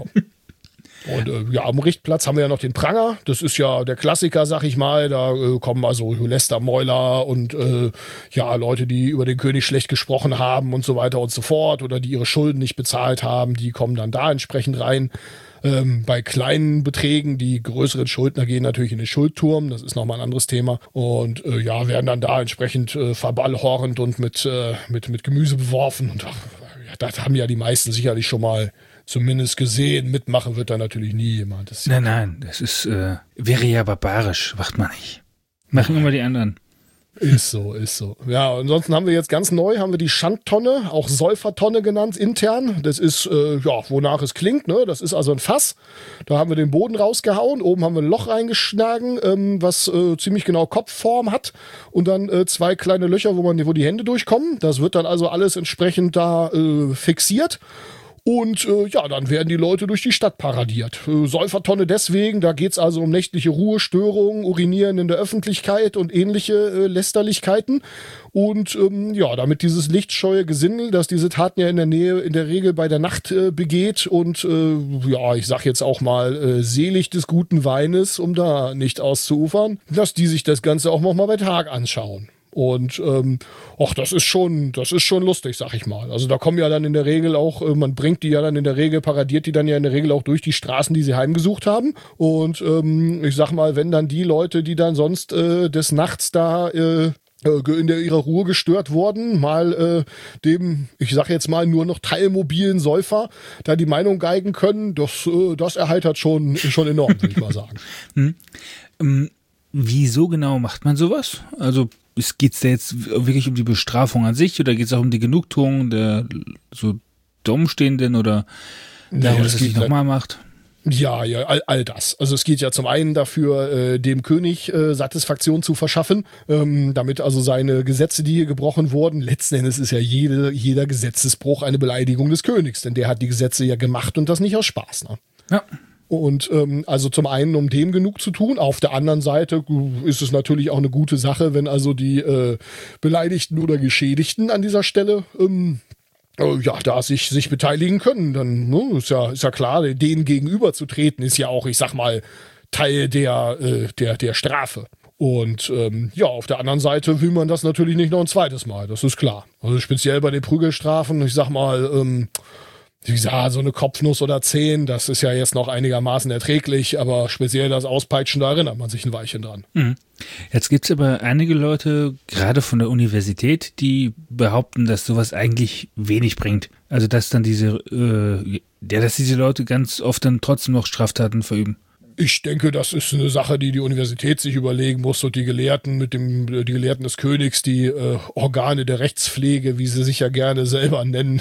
Und äh, ja, am Richtplatz haben wir ja noch den Pranger. Das ist ja der Klassiker, sag ich mal. Da äh, kommen also Lästermäuler und äh, ja Leute, die über den König schlecht gesprochen haben und so weiter und so fort oder die ihre Schulden nicht bezahlt haben, die kommen dann da entsprechend rein. Ähm, bei kleinen Beträgen, die größeren Schuldner gehen natürlich in den Schuldturm, das ist nochmal ein anderes Thema. Und äh, ja, werden dann da entsprechend äh, verballhorrend und mit, äh, mit, mit Gemüse beworfen. Und ach, ja, das haben ja die meisten sicherlich schon mal zumindest gesehen. Mitmachen wird da natürlich nie jemand. Das nein, nein, das ist, äh, wäre ja barbarisch, macht man nicht. Machen immer die anderen. Ist so, ist so. Ja, ansonsten haben wir jetzt ganz neu, haben wir die Schandtonne, auch Säufertonne genannt, intern. Das ist, äh, ja, wonach es klingt, ne? Das ist also ein Fass. Da haben wir den Boden rausgehauen, oben haben wir ein Loch reingeschlagen, ähm, was äh, ziemlich genau Kopfform hat und dann äh, zwei kleine Löcher, wo man, wo die Hände durchkommen. Das wird dann also alles entsprechend da äh, fixiert. Und äh, ja, dann werden die Leute durch die Stadt paradiert. Äh, Säufertonne deswegen, da geht's also um nächtliche Ruhestörungen, Urinieren in der Öffentlichkeit und ähnliche äh, Lästerlichkeiten. Und ähm, ja, damit dieses lichtscheue Gesindel, das diese Taten ja in der Nähe, in der Regel bei der Nacht äh, begeht und äh, ja, ich sag jetzt auch mal äh, selig des guten Weines, um da nicht auszuufern, dass die sich das Ganze auch noch mal bei Tag anschauen. Und ähm, ach, das ist schon, das ist schon lustig, sag ich mal. Also da kommen ja dann in der Regel auch, äh, man bringt die ja dann in der Regel, paradiert die dann ja in der Regel auch durch die Straßen, die sie heimgesucht haben. Und ähm, ich sag mal, wenn dann die Leute, die dann sonst äh, des Nachts da äh, in der, ihrer Ruhe gestört wurden, mal äh, dem, ich sag jetzt mal, nur noch teilmobilen Säufer da die Meinung geigen können, das, äh, das erheitert schon, schon enorm, würde ich mal sagen. Hm. Ähm, wieso genau macht man sowas? Also geht es da jetzt wirklich um die Bestrafung an sich oder geht es auch um die Genugtuung der so Umstehenden oder darum, dass es nicht nochmal macht? Ja, ja, all, all das. Also es geht ja zum einen dafür, äh, dem König äh, Satisfaktion zu verschaffen, ähm, damit also seine Gesetze, die hier gebrochen wurden, letzten Endes ist ja jede, jeder Gesetzesbruch eine Beleidigung des Königs, denn der hat die Gesetze ja gemacht und das nicht aus Spaß. Ne? Ja. Und ähm, also zum einen, um dem genug zu tun. Auf der anderen Seite ist es natürlich auch eine gute Sache, wenn also die äh, Beleidigten oder Geschädigten an dieser Stelle ähm, äh, ja, da sich, sich beteiligen können. Dann ne, ist ja, ist ja klar, denen gegenüberzutreten ist ja auch, ich sag mal, Teil der, äh, der, der Strafe. Und ähm, ja, auf der anderen Seite will man das natürlich nicht noch ein zweites Mal, das ist klar. Also speziell bei den Prügelstrafen, ich sag mal, ähm, wie gesagt, so eine Kopfnuss oder zehn, das ist ja jetzt noch einigermaßen erträglich, aber speziell das Auspeitschen, da erinnert man sich ein Weilchen dran. Mhm. Jetzt gibt es aber einige Leute, gerade von der Universität, die behaupten, dass sowas eigentlich wenig bringt. Also dass dann diese, äh, ja, dass diese Leute ganz oft dann trotzdem noch Straftaten verüben. Ich denke, das ist eine Sache, die die Universität sich überlegen muss und die Gelehrten mit dem, die Gelehrten des Königs, die äh, Organe der Rechtspflege, wie sie sich ja gerne selber nennen.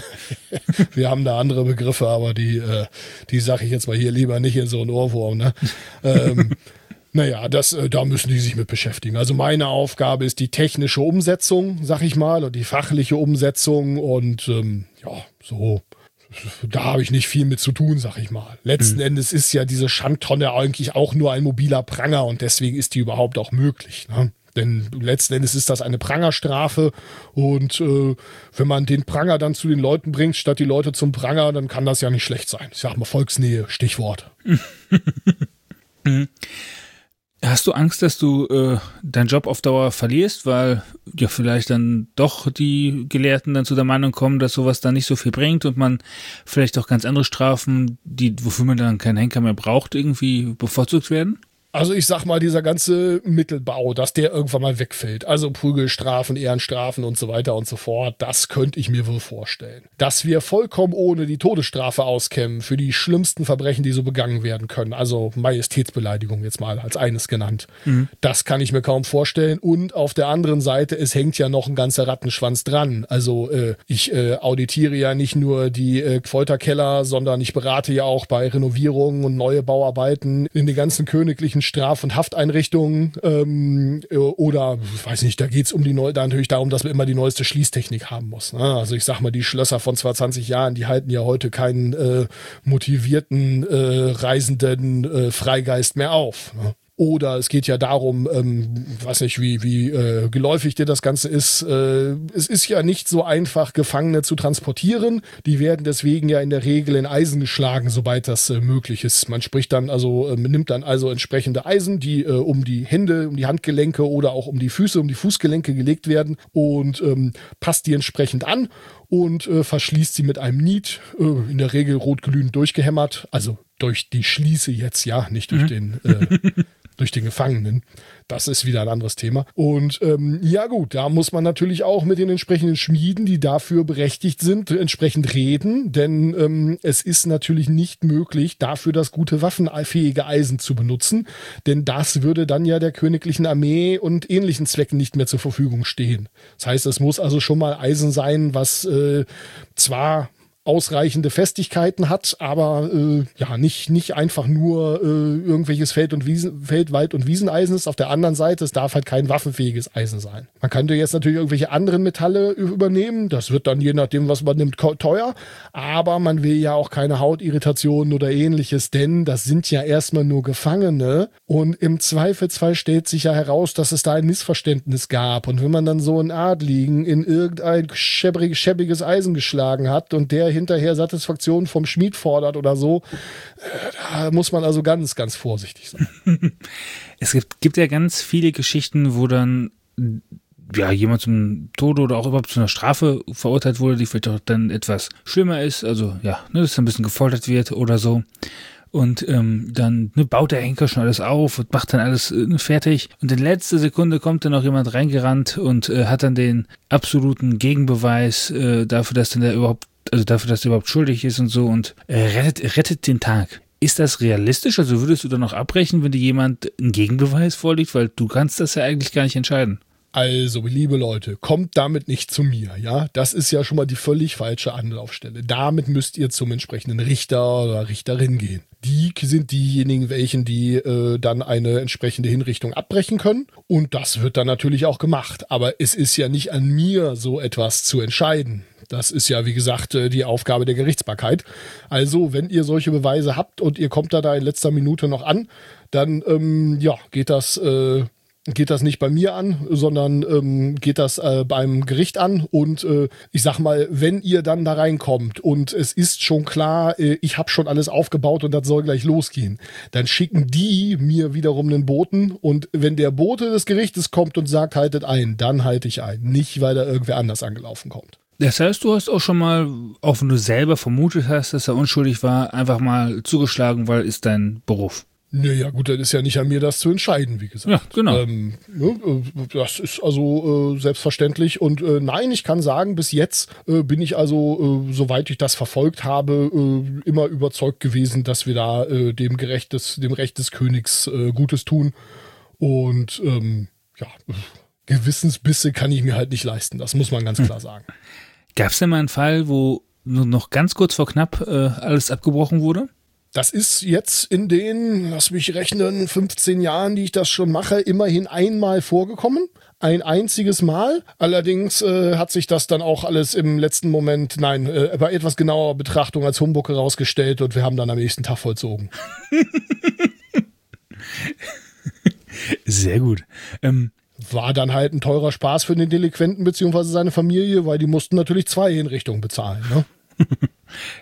Wir haben da andere Begriffe, aber die, äh, die sage ich jetzt mal hier lieber nicht in so einen Ohrwurm. Ne? ähm, naja, das, äh, da müssen die sich mit beschäftigen. Also meine Aufgabe ist die technische Umsetzung, sag ich mal, und die fachliche Umsetzung und ähm, ja, so. Da habe ich nicht viel mit zu tun, sag ich mal. Letzten mhm. Endes ist ja diese Schandtonne eigentlich auch nur ein mobiler Pranger und deswegen ist die überhaupt auch möglich. Ne? Denn letzten Endes ist das eine Prangerstrafe und äh, wenn man den Pranger dann zu den Leuten bringt, statt die Leute zum Pranger, dann kann das ja nicht schlecht sein. Ich sag mal Volksnähe, Stichwort. mhm. Hast du Angst, dass du äh, deinen Job auf Dauer verlierst, weil ja vielleicht dann doch die Gelehrten dann zu der Meinung kommen, dass sowas dann nicht so viel bringt und man vielleicht auch ganz andere Strafen, die wofür man dann keinen Henker mehr braucht, irgendwie bevorzugt werden? Also ich sag mal, dieser ganze Mittelbau, dass der irgendwann mal wegfällt, also Prügelstrafen, Ehrenstrafen und so weiter und so fort, das könnte ich mir wohl vorstellen. Dass wir vollkommen ohne die Todesstrafe auskämen für die schlimmsten Verbrechen, die so begangen werden können, also Majestätsbeleidigung jetzt mal als eines genannt, mhm. das kann ich mir kaum vorstellen. Und auf der anderen Seite, es hängt ja noch ein ganzer Rattenschwanz dran. Also äh, ich äh, auditiere ja nicht nur die äh, Folterkeller, sondern ich berate ja auch bei Renovierungen und neue Bauarbeiten in den ganzen königlichen Straf- und Hafteinrichtungen ähm, oder, ich weiß nicht, da geht es um die neu, da natürlich darum, dass man immer die neueste Schließtechnik haben muss. Ne? Also ich sag mal, die Schlösser von vor zwanzig Jahren, die halten ja heute keinen äh, motivierten äh, Reisenden äh, Freigeist mehr auf. Ne? Oder es geht ja darum, ähm, weiß nicht, wie, wie äh, geläufig dir das Ganze ist. Äh, es ist ja nicht so einfach, Gefangene zu transportieren. Die werden deswegen ja in der Regel in Eisen geschlagen, sobald das äh, möglich ist. Man spricht dann also, äh, nimmt dann also entsprechende Eisen, die äh, um die Hände, um die Handgelenke oder auch um die Füße, um die Fußgelenke gelegt werden und ähm, passt die entsprechend an und äh, verschließt sie mit einem Niet, äh, in der Regel rotglühend durchgehämmert, also durch die Schließe jetzt, ja, nicht durch mhm. den äh, durch den Gefangenen. Das ist wieder ein anderes Thema. Und ähm, ja gut, da muss man natürlich auch mit den entsprechenden Schmieden, die dafür berechtigt sind, entsprechend reden, denn ähm, es ist natürlich nicht möglich, dafür das gute waffenfähige Eisen zu benutzen, denn das würde dann ja der königlichen Armee und ähnlichen Zwecken nicht mehr zur Verfügung stehen. Das heißt, es muss also schon mal Eisen sein, was äh, zwar ausreichende Festigkeiten hat, aber äh, ja nicht nicht einfach nur äh, irgendwelches Feld- und Wiesen, Feld-, Wald- und Wieseneisen ist. Auf der anderen Seite, es darf halt kein waffenfähiges Eisen sein. Man könnte jetzt natürlich irgendwelche anderen Metalle übernehmen. Das wird dann je nachdem, was man nimmt, teuer. Aber man will ja auch keine Hautirritationen oder ähnliches, denn das sind ja erstmal nur Gefangene. Und im Zweifelsfall stellt sich ja heraus, dass es da ein Missverständnis gab. Und wenn man dann so einen Adligen in irgendein schäbrig, schäbiges Eisen geschlagen hat und der hinterher Satisfaktion vom Schmied fordert oder so, da muss man also ganz, ganz vorsichtig sein. Es gibt, gibt ja ganz viele Geschichten, wo dann ja jemand zum Tode oder auch überhaupt zu einer Strafe verurteilt wurde, die vielleicht auch dann etwas schlimmer ist, also ja, ne, dass ein bisschen gefoltert wird oder so. Und ähm, dann ne, baut der Henker schon alles auf und macht dann alles äh, fertig. Und in letzter Sekunde kommt dann noch jemand reingerannt und äh, hat dann den absoluten Gegenbeweis äh, dafür, dass dann der überhaupt also dafür, dass er überhaupt schuldig ist und so und äh, rettet, rettet den Tag. Ist das realistisch? Also würdest du dann noch abbrechen, wenn dir jemand einen Gegenbeweis vorliegt? Weil du kannst das ja eigentlich gar nicht entscheiden. Also, liebe Leute, kommt damit nicht zu mir, ja? Das ist ja schon mal die völlig falsche Anlaufstelle. Damit müsst ihr zum entsprechenden Richter oder Richterin gehen. Die sind diejenigen, welchen die äh, dann eine entsprechende Hinrichtung abbrechen können. Und das wird dann natürlich auch gemacht. Aber es ist ja nicht an mir, so etwas zu entscheiden. Das ist ja, wie gesagt, die Aufgabe der Gerichtsbarkeit. Also, wenn ihr solche Beweise habt und ihr kommt da, da in letzter Minute noch an, dann ähm, ja, geht das äh, geht das nicht bei mir an, sondern ähm, geht das äh, beim Gericht an. Und äh, ich sag mal, wenn ihr dann da reinkommt und es ist schon klar, äh, ich habe schon alles aufgebaut und das soll gleich losgehen, dann schicken die mir wiederum einen Boten. Und wenn der Bote des Gerichtes kommt und sagt, haltet ein, dann halte ich ein. Nicht, weil da irgendwer anders angelaufen kommt. Das heißt, du hast auch schon mal, auch wenn du selber vermutet hast, dass er unschuldig war, einfach mal zugeschlagen, weil ist dein Beruf. Naja, gut, das ist ja nicht an mir, das zu entscheiden, wie gesagt. Ja, genau. Ähm, ne, das ist also äh, selbstverständlich. Und äh, nein, ich kann sagen, bis jetzt äh, bin ich also, äh, soweit ich das verfolgt habe, äh, immer überzeugt gewesen, dass wir da äh, dem, Gerecht des, dem Recht des Königs äh, Gutes tun. Und ähm, ja, Gewissensbisse kann ich mir halt nicht leisten. Das muss man ganz klar sagen. Gab es denn mal einen Fall, wo nur noch ganz kurz vor knapp äh, alles abgebrochen wurde? Das ist jetzt in den, lass mich rechnen, fünfzehn Jahren, die ich das schon mache, immerhin einmal vorgekommen. Ein einziges Mal. Allerdings äh, hat sich das dann auch alles im letzten Moment, nein, äh, bei etwas genauer Betrachtung als Humbug herausgestellt und wir haben dann am nächsten Tag vollzogen. Sehr gut. Ähm, War dann halt ein teurer Spaß für den Delinquenten bzw. seine Familie, weil die mussten natürlich zwei Hinrichtungen bezahlen, ne? Ja,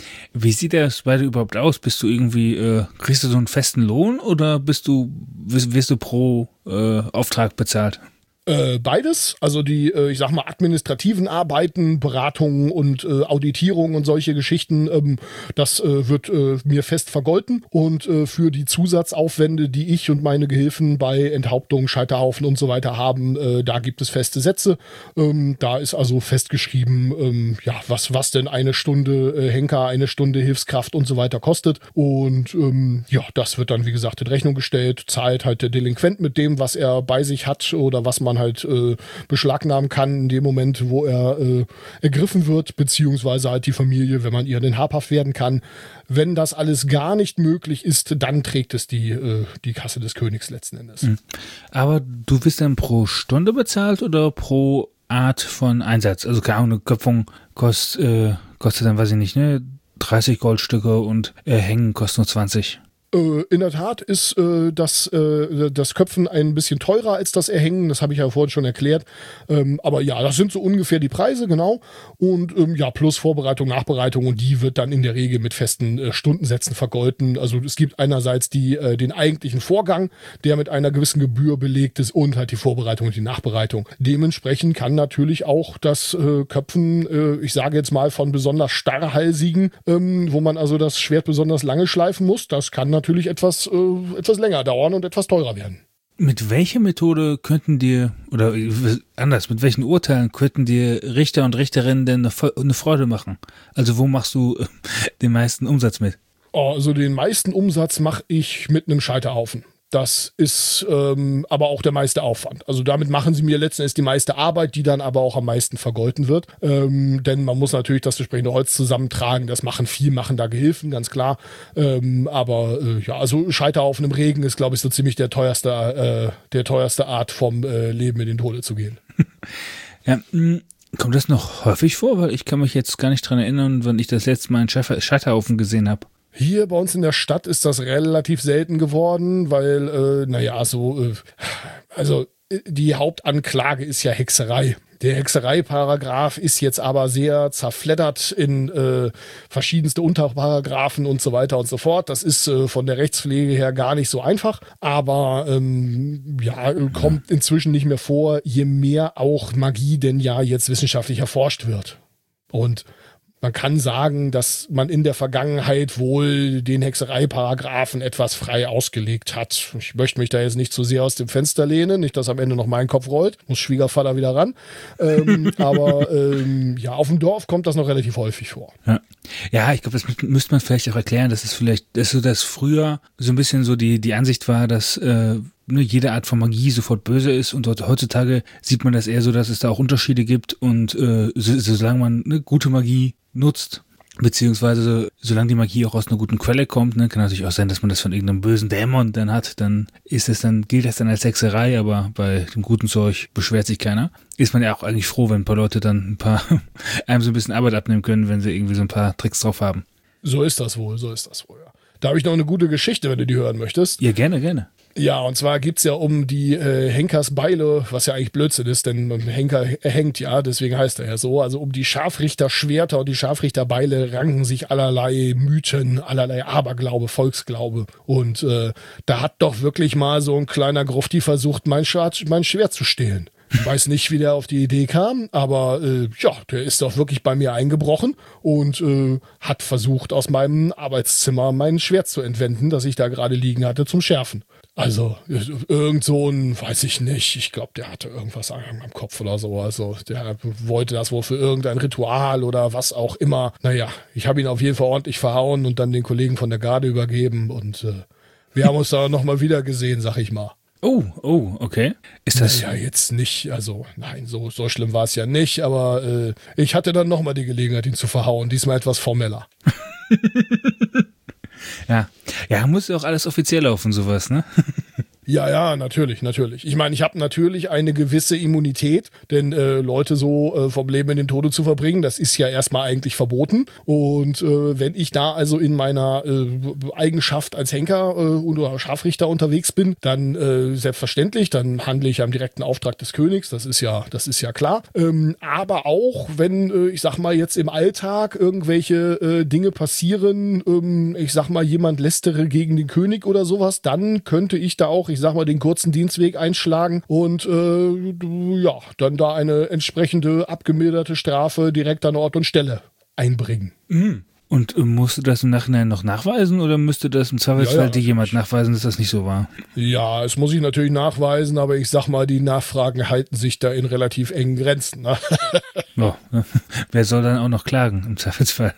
Wie sieht das bei dir überhaupt aus? Bist du irgendwie, äh, kriegst du so einen festen Lohn oder bist du, wirst, wirst du pro äh, Auftrag bezahlt? Äh, beides, also die, äh, ich sag mal, administrativen Arbeiten, Beratungen und äh, Auditierung und solche Geschichten, ähm, das äh, wird äh, mir fest vergolten und äh, für die Zusatzaufwände, die ich und meine Gehilfen bei Enthauptungen, Scheiterhaufen und so weiter haben, äh, da gibt es feste Sätze. Ähm, da ist also festgeschrieben, ähm, ja, was, was denn eine Stunde äh, Henker, eine Stunde Hilfskraft und so weiter kostet und ähm, ja, das wird dann, wie gesagt, in Rechnung gestellt, zahlt halt der Delinquent mit dem, was er bei sich hat oder was man halt äh, beschlagnahmen kann in dem Moment, wo er äh, ergriffen wird, beziehungsweise halt die Familie, wenn man ihr denn habhaft werden kann. Wenn das alles gar nicht möglich ist, dann trägt es die, äh, die Kasse des Königs letzten Endes. Aber du wirst dann pro Stunde bezahlt oder pro Art von Einsatz? Also keine Ahnung, eine Köpfung kostet, äh, kostet dann, weiß ich nicht, ne, dreißig Goldstücke und äh, Hängen kostet nur zwanzig. In der Tat ist äh, das, äh, das Köpfen ein bisschen teurer als das Erhängen, das habe ich ja vorhin schon erklärt. Ähm, aber ja, das sind so ungefähr die Preise, genau. Und ähm, ja, plus Vorbereitung, Nachbereitung und die wird dann in der Regel mit festen äh, Stundensätzen vergolten. Also es gibt einerseits die, äh, den eigentlichen Vorgang, der mit einer gewissen Gebühr belegt ist und halt die Vorbereitung und die Nachbereitung. Dementsprechend kann natürlich auch das äh, Köpfen, äh, ich sage jetzt mal von besonders starrhalsigen, ähm, wo man also das Schwert besonders lange schleifen muss, das kann natürlich natürlich etwas, äh, etwas länger dauern und etwas teurer werden. Mit welcher Methode könnten dir, oder anders, mit welchen Urteilen könnten dir Richter und Richterinnen denn eine, eine Freude machen? Also wo machst du äh, den meisten Umsatz mit? Also den meisten Umsatz mache ich mit einem Scheiterhaufen. Das ist ähm, aber auch der meiste Aufwand. Also damit machen sie mir letzten Endes die meiste Arbeit, die dann aber auch am meisten vergolten wird. Ähm, denn man muss natürlich das entsprechende Holz zusammentragen. Das machen viel, machen da Gehilfen, ganz klar. Ähm, aber äh, ja, also Scheiterhaufen im Regen ist, glaube ich, so ziemlich der teuerste, äh, der teuerste Art vom äh, Leben in den Tode zu gehen. Ja, mh, kommt das noch häufig vor? Weil ich kann mich jetzt gar nicht dran erinnern, wann ich das letzte Mal einen Scheiterhaufen gesehen habe. Hier bei uns in der Stadt ist das relativ selten geworden, weil, äh, naja, so, äh, also die Hauptanklage ist ja Hexerei. Der Hexerei-Paragraph ist jetzt aber sehr zerfleddert in äh, verschiedenste Unterparagraphen und so weiter und so fort. Das ist äh, von der Rechtspflege her gar nicht so einfach, aber ähm, ja, kommt inzwischen nicht mehr vor, je mehr auch Magie denn ja jetzt wissenschaftlich erforscht wird. Und man kann sagen, dass man in der Vergangenheit wohl den Hexerei-Paragraphen etwas frei ausgelegt hat. Ich möchte mich da jetzt nicht zu sehr aus dem Fenster lehnen, nicht, dass am Ende noch mein Kopf rollt, muss Schwiegervater wieder ran. Ähm, aber ähm, ja, auf dem Dorf kommt das noch relativ häufig vor. Ja, ja, ich glaube, das müsste man vielleicht auch erklären, dass es vielleicht, dass so das früher so ein bisschen so die, die Ansicht war, dass äh, ne, jede Art von Magie sofort böse ist und heutzutage sieht man das eher so, dass es da auch Unterschiede gibt und äh, so, solange man eine gute Magie nutzt, beziehungsweise solange die Magie auch aus einer guten Quelle kommt, ne, kann natürlich auch sein, dass man das von irgendeinem bösen Dämon dann hat, dann ist es dann, gilt das dann als Hexerei, aber bei dem guten Zeug beschwert sich keiner. Ist man ja auch eigentlich froh, wenn ein paar Leute dann ein paar einem so ein bisschen Arbeit abnehmen können, wenn sie irgendwie so ein paar Tricks drauf haben. So ist das wohl, so ist das wohl, ja. Da habe ich noch eine gute Geschichte, wenn du die hören möchtest. Ja, gerne, gerne. Ja, und zwar gibt's ja um die äh, Henkersbeile, was ja eigentlich Blödsinn ist, denn Henker hängt ja, deswegen heißt er ja so, also um die Scharfrichterschwerter und die Scharfrichterbeile ranken sich allerlei Mythen, allerlei Aberglaube, Volksglaube. Und äh, da hat doch wirklich mal so ein kleiner Grufti versucht, mein Schwert, mein Schwert zu stehlen. Ich weiß nicht, wie der auf die Idee kam, aber äh, ja, der ist doch wirklich bei mir eingebrochen und äh, hat versucht, aus meinem Arbeitszimmer mein Schwert zu entwenden, das ich da gerade liegen hatte, zum Schärfen. Also irgend so ein, weiß ich nicht, ich glaube, der hatte irgendwas am Kopf oder so. Also der wollte das wohl für irgendein Ritual oder was auch immer. Naja, ich habe ihn auf jeden Fall ordentlich verhauen und dann den Kollegen von der Garde übergeben und äh, wir haben uns da nochmal wieder gesehen, sag ich mal. Oh, oh, okay. Ist das ja jetzt nicht, also nein, so, so schlimm war es ja nicht, aber äh, ich hatte dann nochmal die Gelegenheit, ihn zu verhauen, diesmal etwas formeller. Ja, ja, muss ja auch alles offiziell laufen, sowas, ne? Ja, ja, natürlich, natürlich. Ich meine, ich habe natürlich eine gewisse Immunität, denn äh, Leute so äh, vom Leben in den Tode zu verbringen, das ist ja erstmal eigentlich verboten. Und äh, wenn ich da also in meiner äh, Eigenschaft als Henker äh, oder Scharfrichter unterwegs bin, dann äh, selbstverständlich, dann handle ich am direkten Auftrag des Königs, das ist ja, das ist ja klar. Ähm, aber auch, wenn, äh, ich sag mal, jetzt im Alltag irgendwelche äh, Dinge passieren, ähm, ich sag mal, jemand lästere gegen den König oder sowas, dann könnte ich da auch, ich sag mal, den kurzen Dienstweg einschlagen und äh, ja, dann da eine entsprechende abgemilderte Strafe direkt an Ort und Stelle einbringen. Mhm. Und äh, musst du das im Nachhinein noch nachweisen oder müsste das im Zweifelsfall Ja, ja. dir jemand nachweisen, dass das nicht so war? Ja, es muss ich natürlich nachweisen, aber ich sag mal, die Nachfragen halten sich da in relativ engen Grenzen. Ne? Ja, wer soll dann auch noch klagen im Zweifelsfall?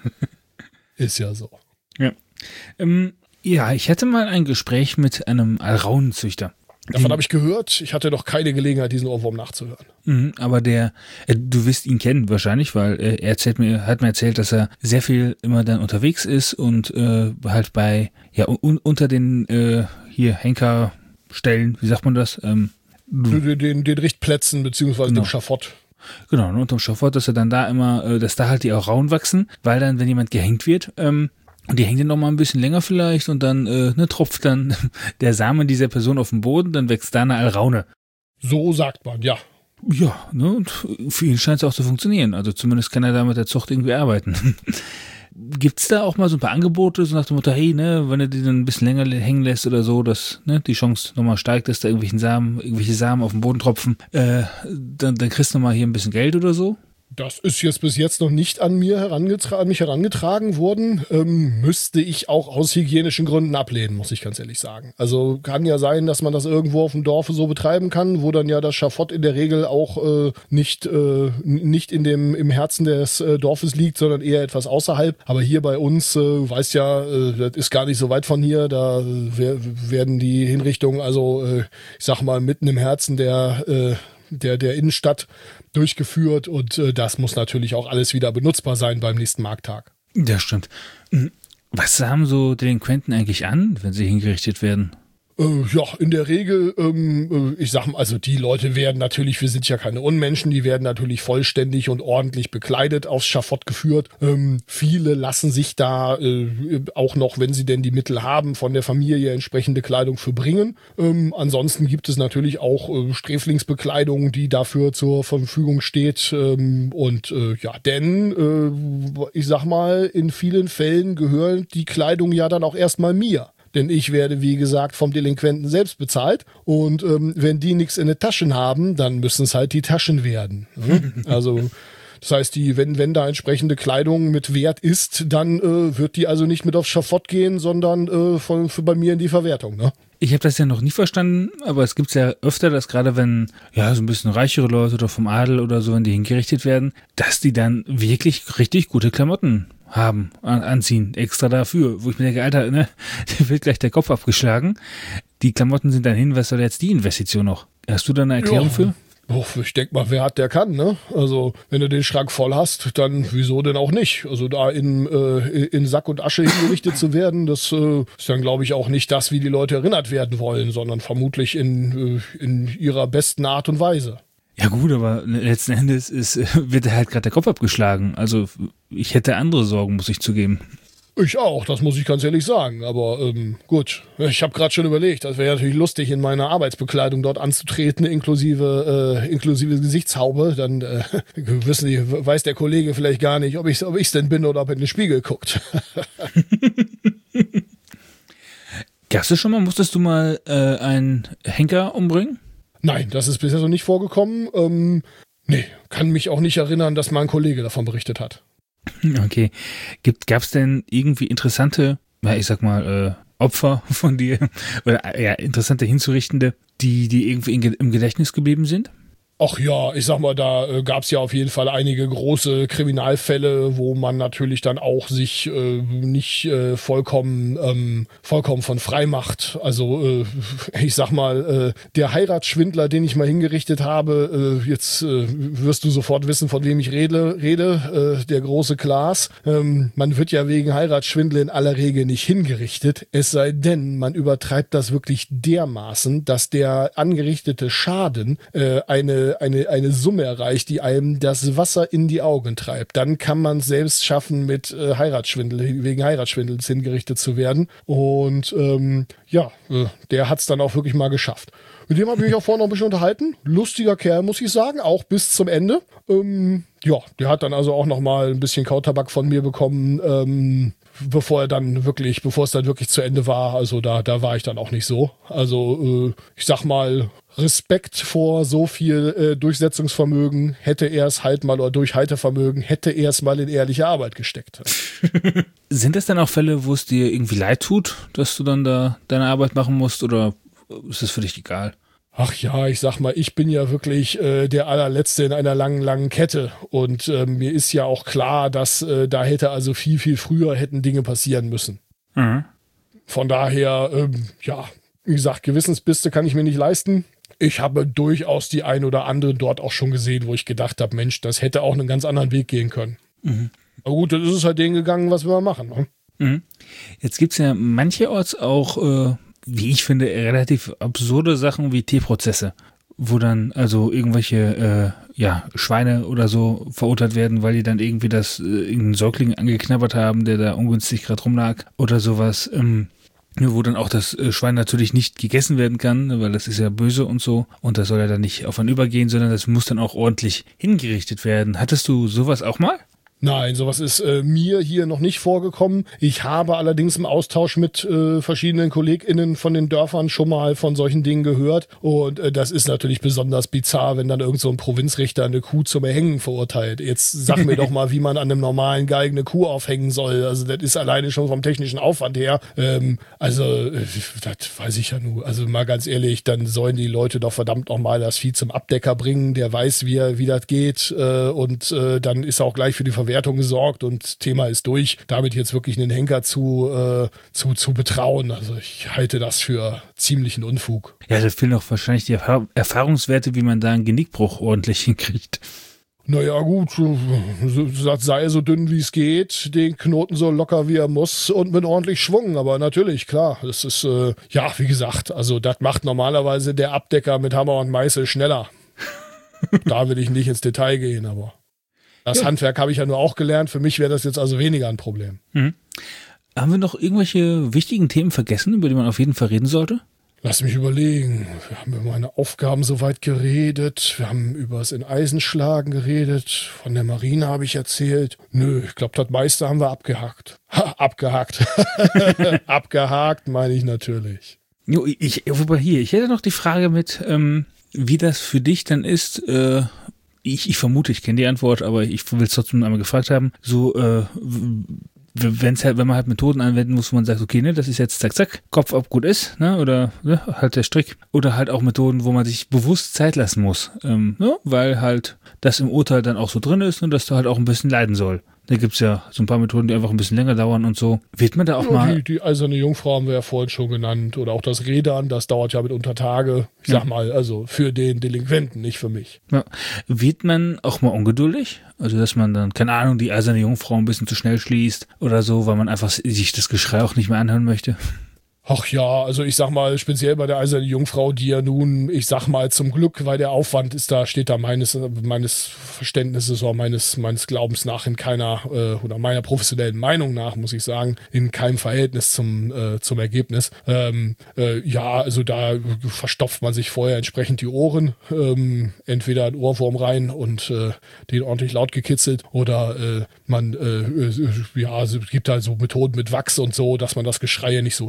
Ist ja so. Ja. Ähm, ja, ich hatte mal ein Gespräch mit einem Alraunenzüchter. Davon habe ich gehört. Ich hatte noch keine Gelegenheit, diesen Ohrwurm nachzuhören. Mhm, aber der, äh, du wirst ihn kennen wahrscheinlich, weil äh, er erzählt mir, hat mir erzählt, dass er sehr viel immer dann unterwegs ist und äh, halt bei, ja, un, unter den äh, hier Henkerstellen, wie sagt man das? Ähm, Den, den, den Richtplätzen beziehungsweise Genau. dem Schafott. Genau, und unterm Schafott, dass er dann da immer, äh, dass da halt die auch Rauen wachsen, weil dann, wenn jemand gehängt wird, ähm, und die hängen dann noch mal ein bisschen länger vielleicht und dann äh, ne, tropft dann der Samen dieser Person auf den Boden, dann wächst da eine Alraune. So sagt man, ja. Ja, ne, und für ihn scheint es auch zu funktionieren. Also zumindest kann er da mit der Zucht irgendwie arbeiten. Gibt's da auch mal so ein paar Angebote, so nach dem Motto, hey, ne, wenn er die dann ein bisschen länger hängen lässt oder so, dass ne, die Chance nochmal steigt, dass da irgendwelchen Samen, irgendwelche Samen auf den Boden tropfen, äh, dann, dann kriegst du nochmal hier ein bisschen Geld oder so? Das ist jetzt bis jetzt noch nicht an mir herangetra- an mich herangetragen worden. Ähm, müsste ich auch aus hygienischen Gründen ablehnen, muss ich ganz ehrlich sagen. Also kann ja sein, dass man das irgendwo auf dem Dorfe so betreiben kann, wo dann ja das Schafott in der Regel auch äh, nicht, äh, nicht in dem, im Herzen des äh, Dorfes liegt, sondern eher etwas außerhalb. Aber hier bei uns, äh, weiß ja, äh, das ist gar nicht so weit von hier. Da äh, wer- werden die Hinrichtungen, also äh, ich sag mal, mitten im Herzen der äh, der, der Innenstadt durchgeführt und äh, das muss natürlich auch alles wieder benutzbar sein beim nächsten Markttag. Das stimmt. Was haben so Delinquenten eigentlich an, wenn sie hingerichtet werden? Äh, ja, in der Regel, ähm, äh, ich sag mal, also die Leute werden natürlich, wir sind ja keine Unmenschen, die werden natürlich vollständig und ordentlich bekleidet aufs Schafott geführt. Ähm, viele lassen sich da äh, auch noch, wenn sie denn die Mittel haben, von der Familie entsprechende Kleidung für bringen. Ähm, ansonsten gibt es natürlich auch äh, Sträflingsbekleidung, die dafür zur Verfügung steht. Ähm, und äh, ja, denn, äh, ich sag mal, in vielen Fällen gehört die Kleidung ja dann auch erstmal mir. Denn ich werde, wie gesagt, vom Delinquenten selbst bezahlt. Und ähm, wenn die nichts in den Taschen haben, dann müssen es halt die Taschen werden. Ne? Also das heißt, die, wenn, wenn da entsprechende Kleidung mit Wert ist, dann äh, wird die also nicht mit aufs Schafott gehen, sondern äh, von, für bei mir in die Verwertung. Ne? Ich habe das ja noch nie verstanden, aber es gibt's ja öfter, dass gerade wenn, ja, so ein bisschen reichere Leute oder vom Adel oder so, wenn die hingerichtet werden, dass die dann wirklich richtig gute Klamotten haben, an, anziehen, extra dafür, wo ich mir denke, Alter, ne, dir wird gleich der Kopf abgeschlagen. Die Klamotten sind dann hin, was soll jetzt die Investition noch? Hast du da eine Erklärung Ja. für? Oh, ich denke mal, wer hat, der kann, ne? Also, wenn du den Schrank voll hast, dann wieso denn auch nicht? Also da in, äh, in Sack und Asche hingerichtet zu werden, das äh, ist dann, glaube ich, auch nicht das, wie die Leute erinnert werden wollen, sondern vermutlich in, äh, in ihrer besten Art und Weise. Ja gut, aber letzten Endes ist, wird halt gerade der Kopf abgeschlagen. Also ich hätte andere Sorgen, muss ich zugeben. Ich auch, das muss ich ganz ehrlich sagen. Aber ähm, gut, ich habe gerade schon überlegt, das wäre natürlich lustig, in meiner Arbeitsbekleidung dort anzutreten, inklusive äh, inklusive Gesichtshaube. Dann äh, wissen die, weiß der Kollege vielleicht gar nicht, ob ich ob ich's denn bin oder ob er in den Spiegel guckt. Gab's das schon mal? Musstest du mal äh, einen Henker umbringen? Nein, das ist bisher so nicht vorgekommen. Ähm, nee, kann mich auch nicht erinnern, dass mein Kollege davon berichtet hat. Okay. Gibt, gab's denn irgendwie interessante, ja, ich sag mal, äh, Opfer von dir oder ja, interessante Hinzurichtende, die, die irgendwie in, im Gedächtnis geblieben sind? Ach ja, ich sag mal, da äh, gab es ja auf jeden Fall einige große Kriminalfälle, wo man natürlich dann auch sich äh, nicht äh, vollkommen ähm, vollkommen von frei macht. Also äh, ich sag mal, äh, der Heiratsschwindler, den ich mal hingerichtet habe, äh, jetzt äh, wirst du sofort wissen, von wem ich rede, rede äh, der große Klaas. Ähm, man wird ja wegen Heiratsschwindel in aller Regel nicht hingerichtet, es sei denn, man übertreibt das wirklich dermaßen, dass der angerichtete Schaden äh, eine Eine, eine Summe erreicht, die einem das Wasser in die Augen treibt. Dann kann man es selbst schaffen, mit äh, Heiratsschwindel, wegen Heiratsschwindels hingerichtet zu werden. Und ähm, ja, äh, der hat es dann auch wirklich mal geschafft. Mit dem habe ich mich auch vorhin noch ein bisschen unterhalten. Lustiger Kerl, muss ich sagen, auch bis zum Ende. Ähm, ja, der hat dann also auch noch mal ein bisschen Kautabak von mir bekommen, ähm, bevor er dann wirklich, bevor es dann wirklich zu Ende war. Also da, da war ich dann auch nicht so. Also äh, ich sag mal, Respekt vor so viel äh, Durchsetzungsvermögen, hätte er es halt mal, oder Durchhaltevermögen, hätte er es mal in ehrliche Arbeit gesteckt. Sind das dann auch Fälle, wo es dir irgendwie leid tut, dass du dann da deine Arbeit machen musst, oder ist das für dich egal? Ach ja, ich sag mal, ich bin ja wirklich äh, der allerletzte in einer langen, langen Kette und äh, mir ist ja auch klar, dass äh, da hätte also viel, viel früher hätten Dinge passieren müssen. Mhm. Von daher, ähm, ja, wie gesagt, Gewissensbisse kann ich mir nicht leisten. Ich habe durchaus die ein oder andere dort auch schon gesehen, wo ich gedacht habe, Mensch, das hätte auch einen ganz anderen Weg gehen können. Mhm. Aber gut, das ist es halt denen gegangen, was wir machen. Ne? Mhm. Jetzt gibt es ja mancherorts auch, äh, wie ich finde, relativ absurde Sachen wie T-Prozesse, wo dann also irgendwelche äh, ja, Schweine oder so verurteilt werden, weil die dann irgendwie das äh, irgendeinen Säugling angeknabbert haben, der da ungünstig gerade rumlag oder sowas. Ähm, wo dann auch das Schwein natürlich nicht gegessen werden kann, weil das ist ja böse und so. Und das soll ja dann nicht auf einen übergehen, sondern das muss dann auch ordentlich hingerichtet werden. Hattest du sowas auch mal? Nein, sowas ist äh, mir hier noch nicht vorgekommen. Ich habe allerdings im Austausch mit äh, verschiedenen KollegInnen von den Dörfern schon mal von solchen Dingen gehört. Und äh, das ist natürlich besonders bizarr, wenn dann irgend so ein Provinzrichter eine Kuh zum Erhängen verurteilt. Jetzt sag mir doch mal, wie man an einem normalen Geig eine Kuh aufhängen soll. Also das ist alleine schon vom technischen Aufwand her. Ähm, also äh, das weiß ich ja nur. Also mal ganz ehrlich, dann sollen die Leute doch verdammt noch mal das Vieh zum Abdecker bringen. Der weiß, wie, er, wie das geht. Äh, und äh, dann ist er auch gleich für die Verwertung gesorgt und Thema ist durch. Damit jetzt wirklich einen Henker zu, äh, zu, zu betrauen. Also ich halte das für ziemlichen Unfug. Ja, da fehlen auch wahrscheinlich die Erfahr- Erfahrungswerte, wie man da einen Genickbruch ordentlich hinkriegt. Naja gut, das sei so dünn wie es geht, den Knoten so locker wie er muss und mit ordentlich Schwung, aber natürlich, klar, das ist, äh, ja, wie gesagt, also das macht normalerweise der Abdecker mit Hammer und Meißel schneller. Da will ich nicht ins Detail gehen, aber das ja. Handwerk habe ich ja nur auch gelernt. Für mich wäre das jetzt also weniger ein Problem. Mhm. Haben wir noch irgendwelche wichtigen Themen vergessen, über die man auf jeden Fall reden sollte? Lass mich überlegen. Wir haben über meine Aufgaben soweit geredet. Wir haben über das in Eisen schlagen geredet. Von der Marine habe ich erzählt. Nö, ich glaube, das meiste haben wir abgehakt. Ha, abgehakt. Abgehakt meine ich natürlich. Jo, ich, wobei hier, ich hätte noch die Frage mit, ähm, wie das für dich dann ist, äh, Ich, ich vermute, ich kenne die Antwort, aber ich will es trotzdem einmal gefragt haben. So, äh, wenn's halt, wenn man halt Methoden anwenden muss, wo man sagt, okay, ne, das ist jetzt zack, zack, Kopf ab, gut ist, ne, oder ne, halt der Strick. Oder halt auch Methoden, wo man sich bewusst Zeit lassen muss, ähm, ne, weil halt das im Urteil dann auch so drin ist und dass da halt auch ein bisschen leiden soll. Da gibt's ja so ein paar Methoden, die einfach ein bisschen länger dauern und so. Wird man da auch ja, mal... Die, die eiserne Jungfrau haben wir ja vorhin schon genannt. Oder auch das Rädern, das dauert ja mitunter Tage. Ich sag ja. mal, also für den Delinquenten, nicht für mich. Ja. Wird man auch mal ungeduldig? Also, dass man dann, keine Ahnung, die eiserne Jungfrau ein bisschen zu schnell schließt oder so, weil man einfach sich das Geschrei auch nicht mehr anhören möchte? Ach ja, also ich sag mal, speziell bei der Eisernen Jungfrau, die ja nun, ich sag mal zum Glück, weil der Aufwand ist da, steht da meines meines Verständnisses oder meines meines Glaubens nach in keiner, äh, oder meiner professionellen Meinung nach, muss ich sagen, in keinem Verhältnis zum äh, zum Ergebnis. Ähm, äh, ja, also da verstopft man sich vorher entsprechend die Ohren, ähm, entweder ein Ohrwurm rein und äh, den ordentlich laut gekitzelt oder äh, man, äh, äh, ja, es gibt halt so Methoden mit Wachs und so, dass man das Geschrei nicht so hören muss.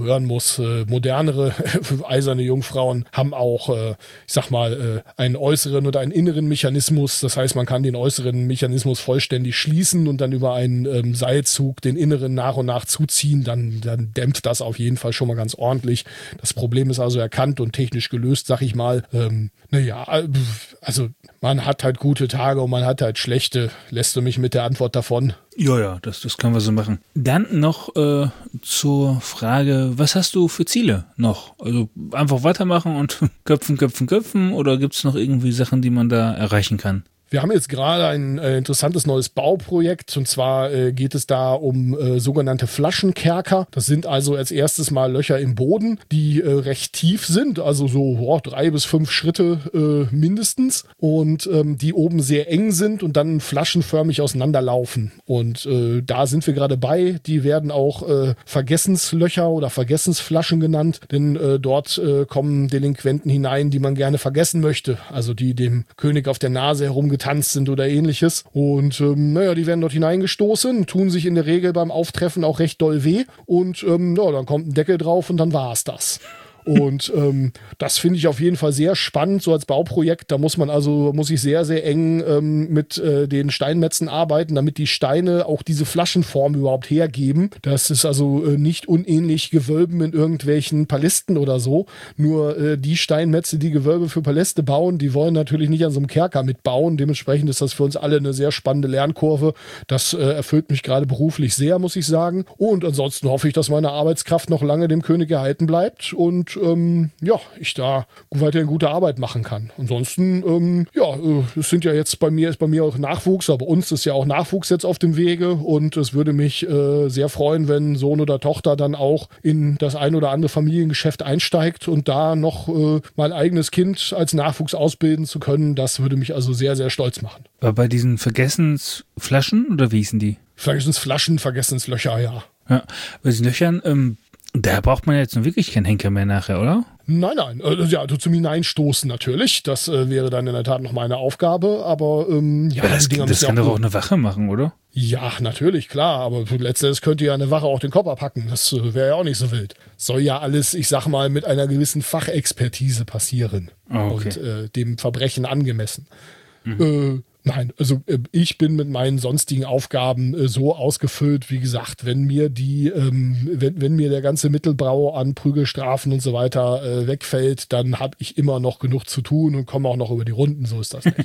etwas äh, modernere eiserne Jungfrauen haben auch, äh, ich sag mal, äh, einen äußeren oder einen inneren Mechanismus. Das heißt, man kann den äußeren Mechanismus vollständig schließen und dann über einen ähm, Seilzug den inneren nach und nach zuziehen. Dann, dann dämpft das auf jeden Fall schon mal ganz ordentlich. Das Problem ist also erkannt und technisch gelöst, sag ich mal. Ähm, naja, also man hat halt gute Tage und man hat halt schlechte. Lässt du mich mit der Antwort davon? Ja, ja, das, das können wir so machen. Dann noch äh, zur Frage, was hast du für Ziele noch? Also einfach weitermachen und köpfen, köpfen, köpfen oder gibt es noch irgendwie Sachen, die man da erreichen kann? Wir haben jetzt gerade ein äh, interessantes neues Bauprojekt und zwar äh, geht es da um äh, sogenannte Flaschenkerker. Das sind also als erstes mal Löcher im Boden, die äh, recht tief sind, also so oh, drei bis fünf Schritte äh, mindestens und ähm, die oben sehr eng sind und dann flaschenförmig auseinanderlaufen. Und äh, da sind wir gerade bei. Die werden auch äh, Vergessenslöcher oder Vergessensflaschen genannt, denn äh, dort äh, kommen Delinquenten hinein, die man gerne vergessen möchte, also die dem König auf der Nase herumgetanzt sind oder ähnliches. Und ähm, naja, die werden dort hineingestoßen, tun sich in der Regel beim Auftreffen auch recht doll weh und ähm, ja, dann kommt ein Deckel drauf und dann war es das. Und ähm, das finde ich auf jeden Fall sehr spannend, so als Bauprojekt. Da muss man also, muss ich sehr, sehr eng ähm, mit äh, den Steinmetzen arbeiten, damit die Steine auch diese Flaschenform überhaupt hergeben. Das ist also äh, nicht unähnlich Gewölben in irgendwelchen Palästen oder so. Nur äh, die Steinmetze, die Gewölbe für Paläste bauen, die wollen natürlich nicht an so einem Kerker mitbauen. Dementsprechend ist das für uns alle eine sehr spannende Lernkurve. Das äh, erfüllt mich gerade beruflich sehr, muss ich sagen. Und ansonsten hoffe ich, dass meine Arbeitskraft noch lange dem König erhalten bleibt und Ähm, ja, ich da weiterhin gute Arbeit machen kann. Ansonsten, ähm, ja, äh, es sind ja jetzt bei mir, ist bei mir auch Nachwuchs, aber bei uns ist ja auch Nachwuchs jetzt auf dem Wege und es würde mich äh, sehr freuen, wenn Sohn oder Tochter dann auch in das ein oder andere Familiengeschäft einsteigt und da noch äh, mein eigenes Kind als Nachwuchs ausbilden zu können. Das würde mich also sehr, sehr stolz machen. Aber bei diesen Vergessensflaschen oder wie hießen die? Vergessensflaschen, Vergessenslöcher, ja. Ja, bei diesen Löchern, ähm, da braucht man jetzt nun wirklich keinen Henker mehr nachher, oder? Nein, nein. Also, ja, also zum Hineinstoßen natürlich. Das äh, wäre dann in der Tat noch meine Aufgabe. Aber ähm, ja, aber das, die Dinger das müssen kann ja doch auch eine Wache machen, oder? Ja, natürlich, klar. Aber letztendlich könnte ja eine Wache auch den Kopf abhacken. Das äh, wäre ja auch nicht so wild. Soll ja alles, ich sag mal, mit einer gewissen Fachexpertise passieren. Oh, okay. Und äh, dem Verbrechen angemessen. Mhm. Äh, Nein, also äh, ich bin mit meinen sonstigen Aufgaben äh, so ausgefüllt, wie gesagt, wenn mir die, ähm, wenn, wenn mir der ganze Mittelbau an Prügelstrafen und so weiter äh, wegfällt, dann habe ich immer noch genug zu tun und komme auch noch über die Runden, so ist das nicht.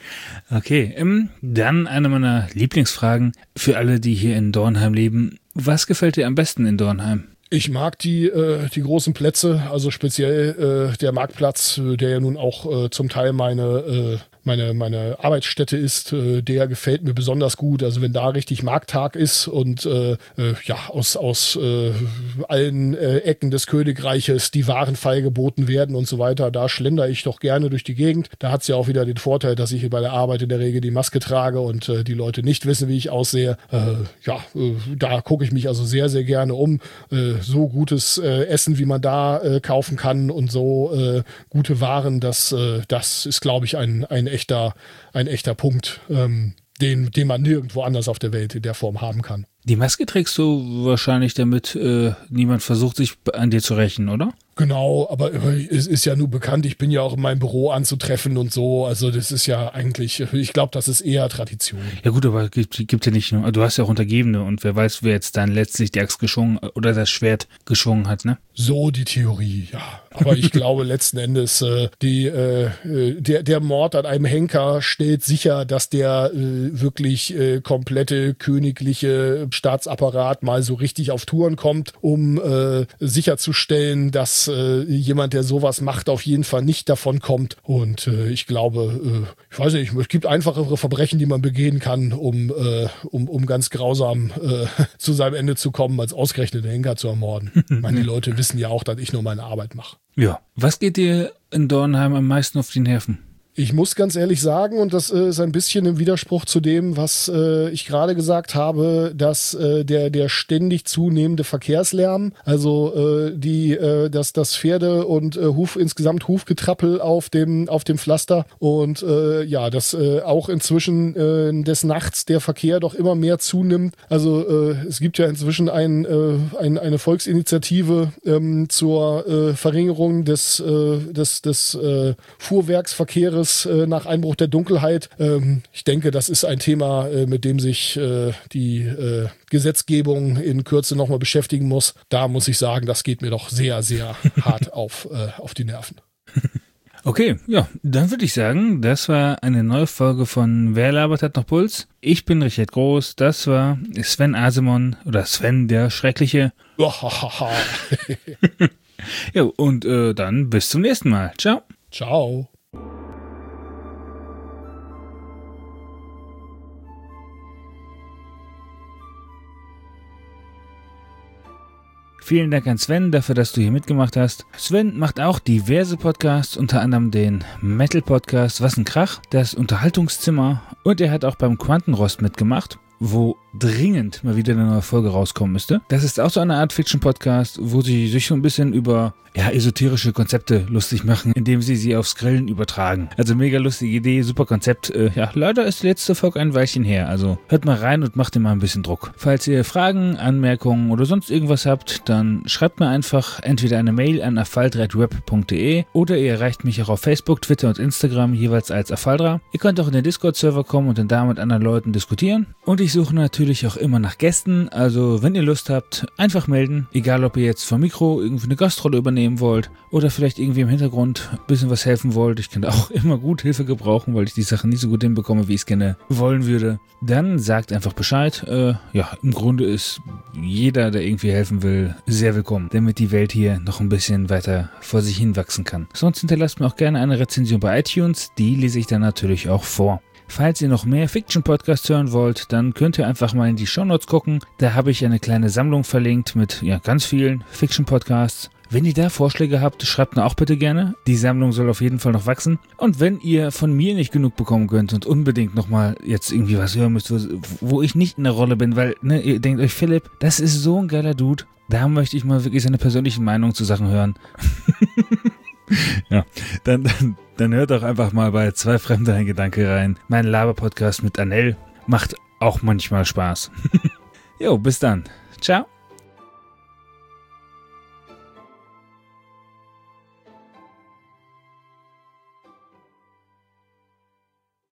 Okay, ähm, dann eine meiner Lieblingsfragen für alle, die hier in Dornheim leben. Was gefällt dir am besten in Dornheim? Ich mag die, äh, die großen Plätze, also speziell äh, der Marktplatz, äh, der ja nun auch äh, zum Teil meine, äh, meine, meine Arbeitsstätte ist, äh, der gefällt mir besonders gut. Also wenn da richtig Markttag ist und äh, äh, ja aus, aus äh, allen äh, Ecken des Königreiches die Waren feilgeboten werden und so weiter, da schlendere ich doch gerne durch die Gegend. Da hat es ja auch wieder den Vorteil, dass ich bei der Arbeit in der Regel die Maske trage und äh, die Leute nicht wissen, wie ich aussehe. Äh, ja, äh, da gucke ich mich also sehr, sehr gerne um. Äh, so gutes äh, Essen, wie man da äh, kaufen kann und so äh, gute Waren, das, äh, das ist, glaube ich, ein, ein echter, ein echter Punkt, ähm, den, den man nirgendwo anders auf der Welt in der Form haben kann. Die Maske trägst du wahrscheinlich, damit äh, niemand versucht, sich an dir zu rächen, oder? Genau, aber es ist ja nur bekannt, ich bin ja auch in meinem Büro anzutreffen und so, also das ist ja eigentlich, ich glaube, das ist eher Tradition. Ja gut, aber es gibt, gibt ja nicht nur, du hast ja auch Untergebene und wer weiß, wer jetzt dann letztlich die Axt geschwungen oder das Schwert geschwungen hat, ne? So die Theorie, ja. Aber ich glaube letzten Endes, äh, die, äh, der, der Mord an einem Henker stellt sicher, dass der äh, wirklich äh, komplette königliche Staatsapparat mal so richtig auf Touren kommt, um äh, sicherzustellen, dass äh, jemand, der sowas macht, auf jeden Fall nicht davon kommt. Und äh, ich glaube, äh, ich weiß nicht, es gibt einfachere Verbrechen, die man begehen kann, um, äh, um, um ganz grausam äh, zu seinem Ende zu kommen, als ausgerechnet den Henker zu ermorden. Ich meine, die Leute wissen ja auch, dass ich nur meine Arbeit mache. Ja. Was geht dir in Dornheim am meisten auf die Nerven? Ich muss ganz ehrlich sagen, und das äh, ist ein bisschen im Widerspruch zu dem, was äh, ich gerade gesagt habe, dass äh, der der ständig zunehmende Verkehrslärm, also äh, die äh, das das Pferde und äh, Huf insgesamt Hufgetrappel auf dem auf dem Pflaster und äh, ja, dass äh, auch inzwischen äh, des Nachts der Verkehr doch immer mehr zunimmt. Also äh, es gibt ja inzwischen ein, äh, ein eine Volksinitiative ähm, zur äh, Verringerung des äh, des des äh, Fuhrwerksverkehrs nach Einbruch der Dunkelheit. Ich denke, das ist ein Thema, mit dem sich die Gesetzgebung in Kürze nochmal beschäftigen muss. Da muss ich sagen, das geht mir doch sehr, sehr hart auf, auf die Nerven. Okay, ja, dann würde ich sagen, das war eine neue Folge von Wer labert hat noch Puls? Ich bin Richard Groß, das war Sven Asemon oder Sven der Schreckliche. Ja, und äh, dann bis zum nächsten Mal. Ciao. Ciao. Vielen Dank an Sven dafür, dass du hier mitgemacht hast. Sven macht auch diverse Podcasts, unter anderem den Metal-Podcast Was ein Krach, das Unterhaltungszimmer und er hat auch beim Quantenrost mitgemacht, wo dringend mal wieder eine neue Folge rauskommen müsste. Das ist auch so eine Art Fiction-Podcast, wo sie sich so ein bisschen über ja, esoterische Konzepte lustig machen, indem sie sie aufs Grillen übertragen. Also mega lustige Idee, super Konzept. Äh, ja, leider ist die letzte Folge ein Weilchen her, also hört mal rein und macht dir mal ein bisschen Druck. Falls ihr Fragen, Anmerkungen oder sonst irgendwas habt, dann schreibt mir einfach entweder eine Mail an afaldradweb punkt de oder ihr erreicht mich auch auf Facebook, Twitter und Instagram jeweils als Afaldra. Ihr könnt auch in den Discord-Server kommen und dann da mit anderen Leuten diskutieren. Und ich suche natürlich auch immer nach Gästen, also wenn ihr Lust habt, einfach melden, egal ob ihr jetzt vom Mikro irgendwie eine Gastrolle übernehmen wollt oder vielleicht irgendwie im Hintergrund ein bisschen was helfen wollt. Ich kann da auch immer gut Hilfe gebrauchen, weil ich die Sachen nicht so gut hinbekomme, wie ich es gerne wollen würde. Dann sagt einfach Bescheid. Äh, ja, im Grunde ist jeder, der irgendwie helfen will, sehr willkommen, damit die Welt hier noch ein bisschen weiter vor sich hin wachsen kann. Sonst hinterlasst mir auch gerne eine Rezension bei iTunes, die lese ich dann natürlich auch vor. Falls ihr noch mehr Fiction-Podcasts hören wollt, dann könnt ihr einfach mal in die Shownotes gucken. Da habe ich eine kleine Sammlung verlinkt mit ja, ganz vielen Fiction-Podcasts. Wenn ihr da Vorschläge habt, schreibt mir auch bitte gerne. Die Sammlung soll auf jeden Fall noch wachsen. Und wenn ihr von mir nicht genug bekommen könnt und unbedingt nochmal jetzt irgendwie was hören müsst, wo, wo ich nicht in der Rolle bin, weil ne, ihr denkt euch, Philipp, das ist so ein geiler Dude. Da möchte ich mal wirklich seine persönliche Meinung zu Sachen hören. Ja, dann, dann, dann hört doch einfach mal bei Zwei Fremde ein Gedanke rein. Mein Laber-Podcast mit Anel macht auch manchmal Spaß. Jo, bis dann. Ciao.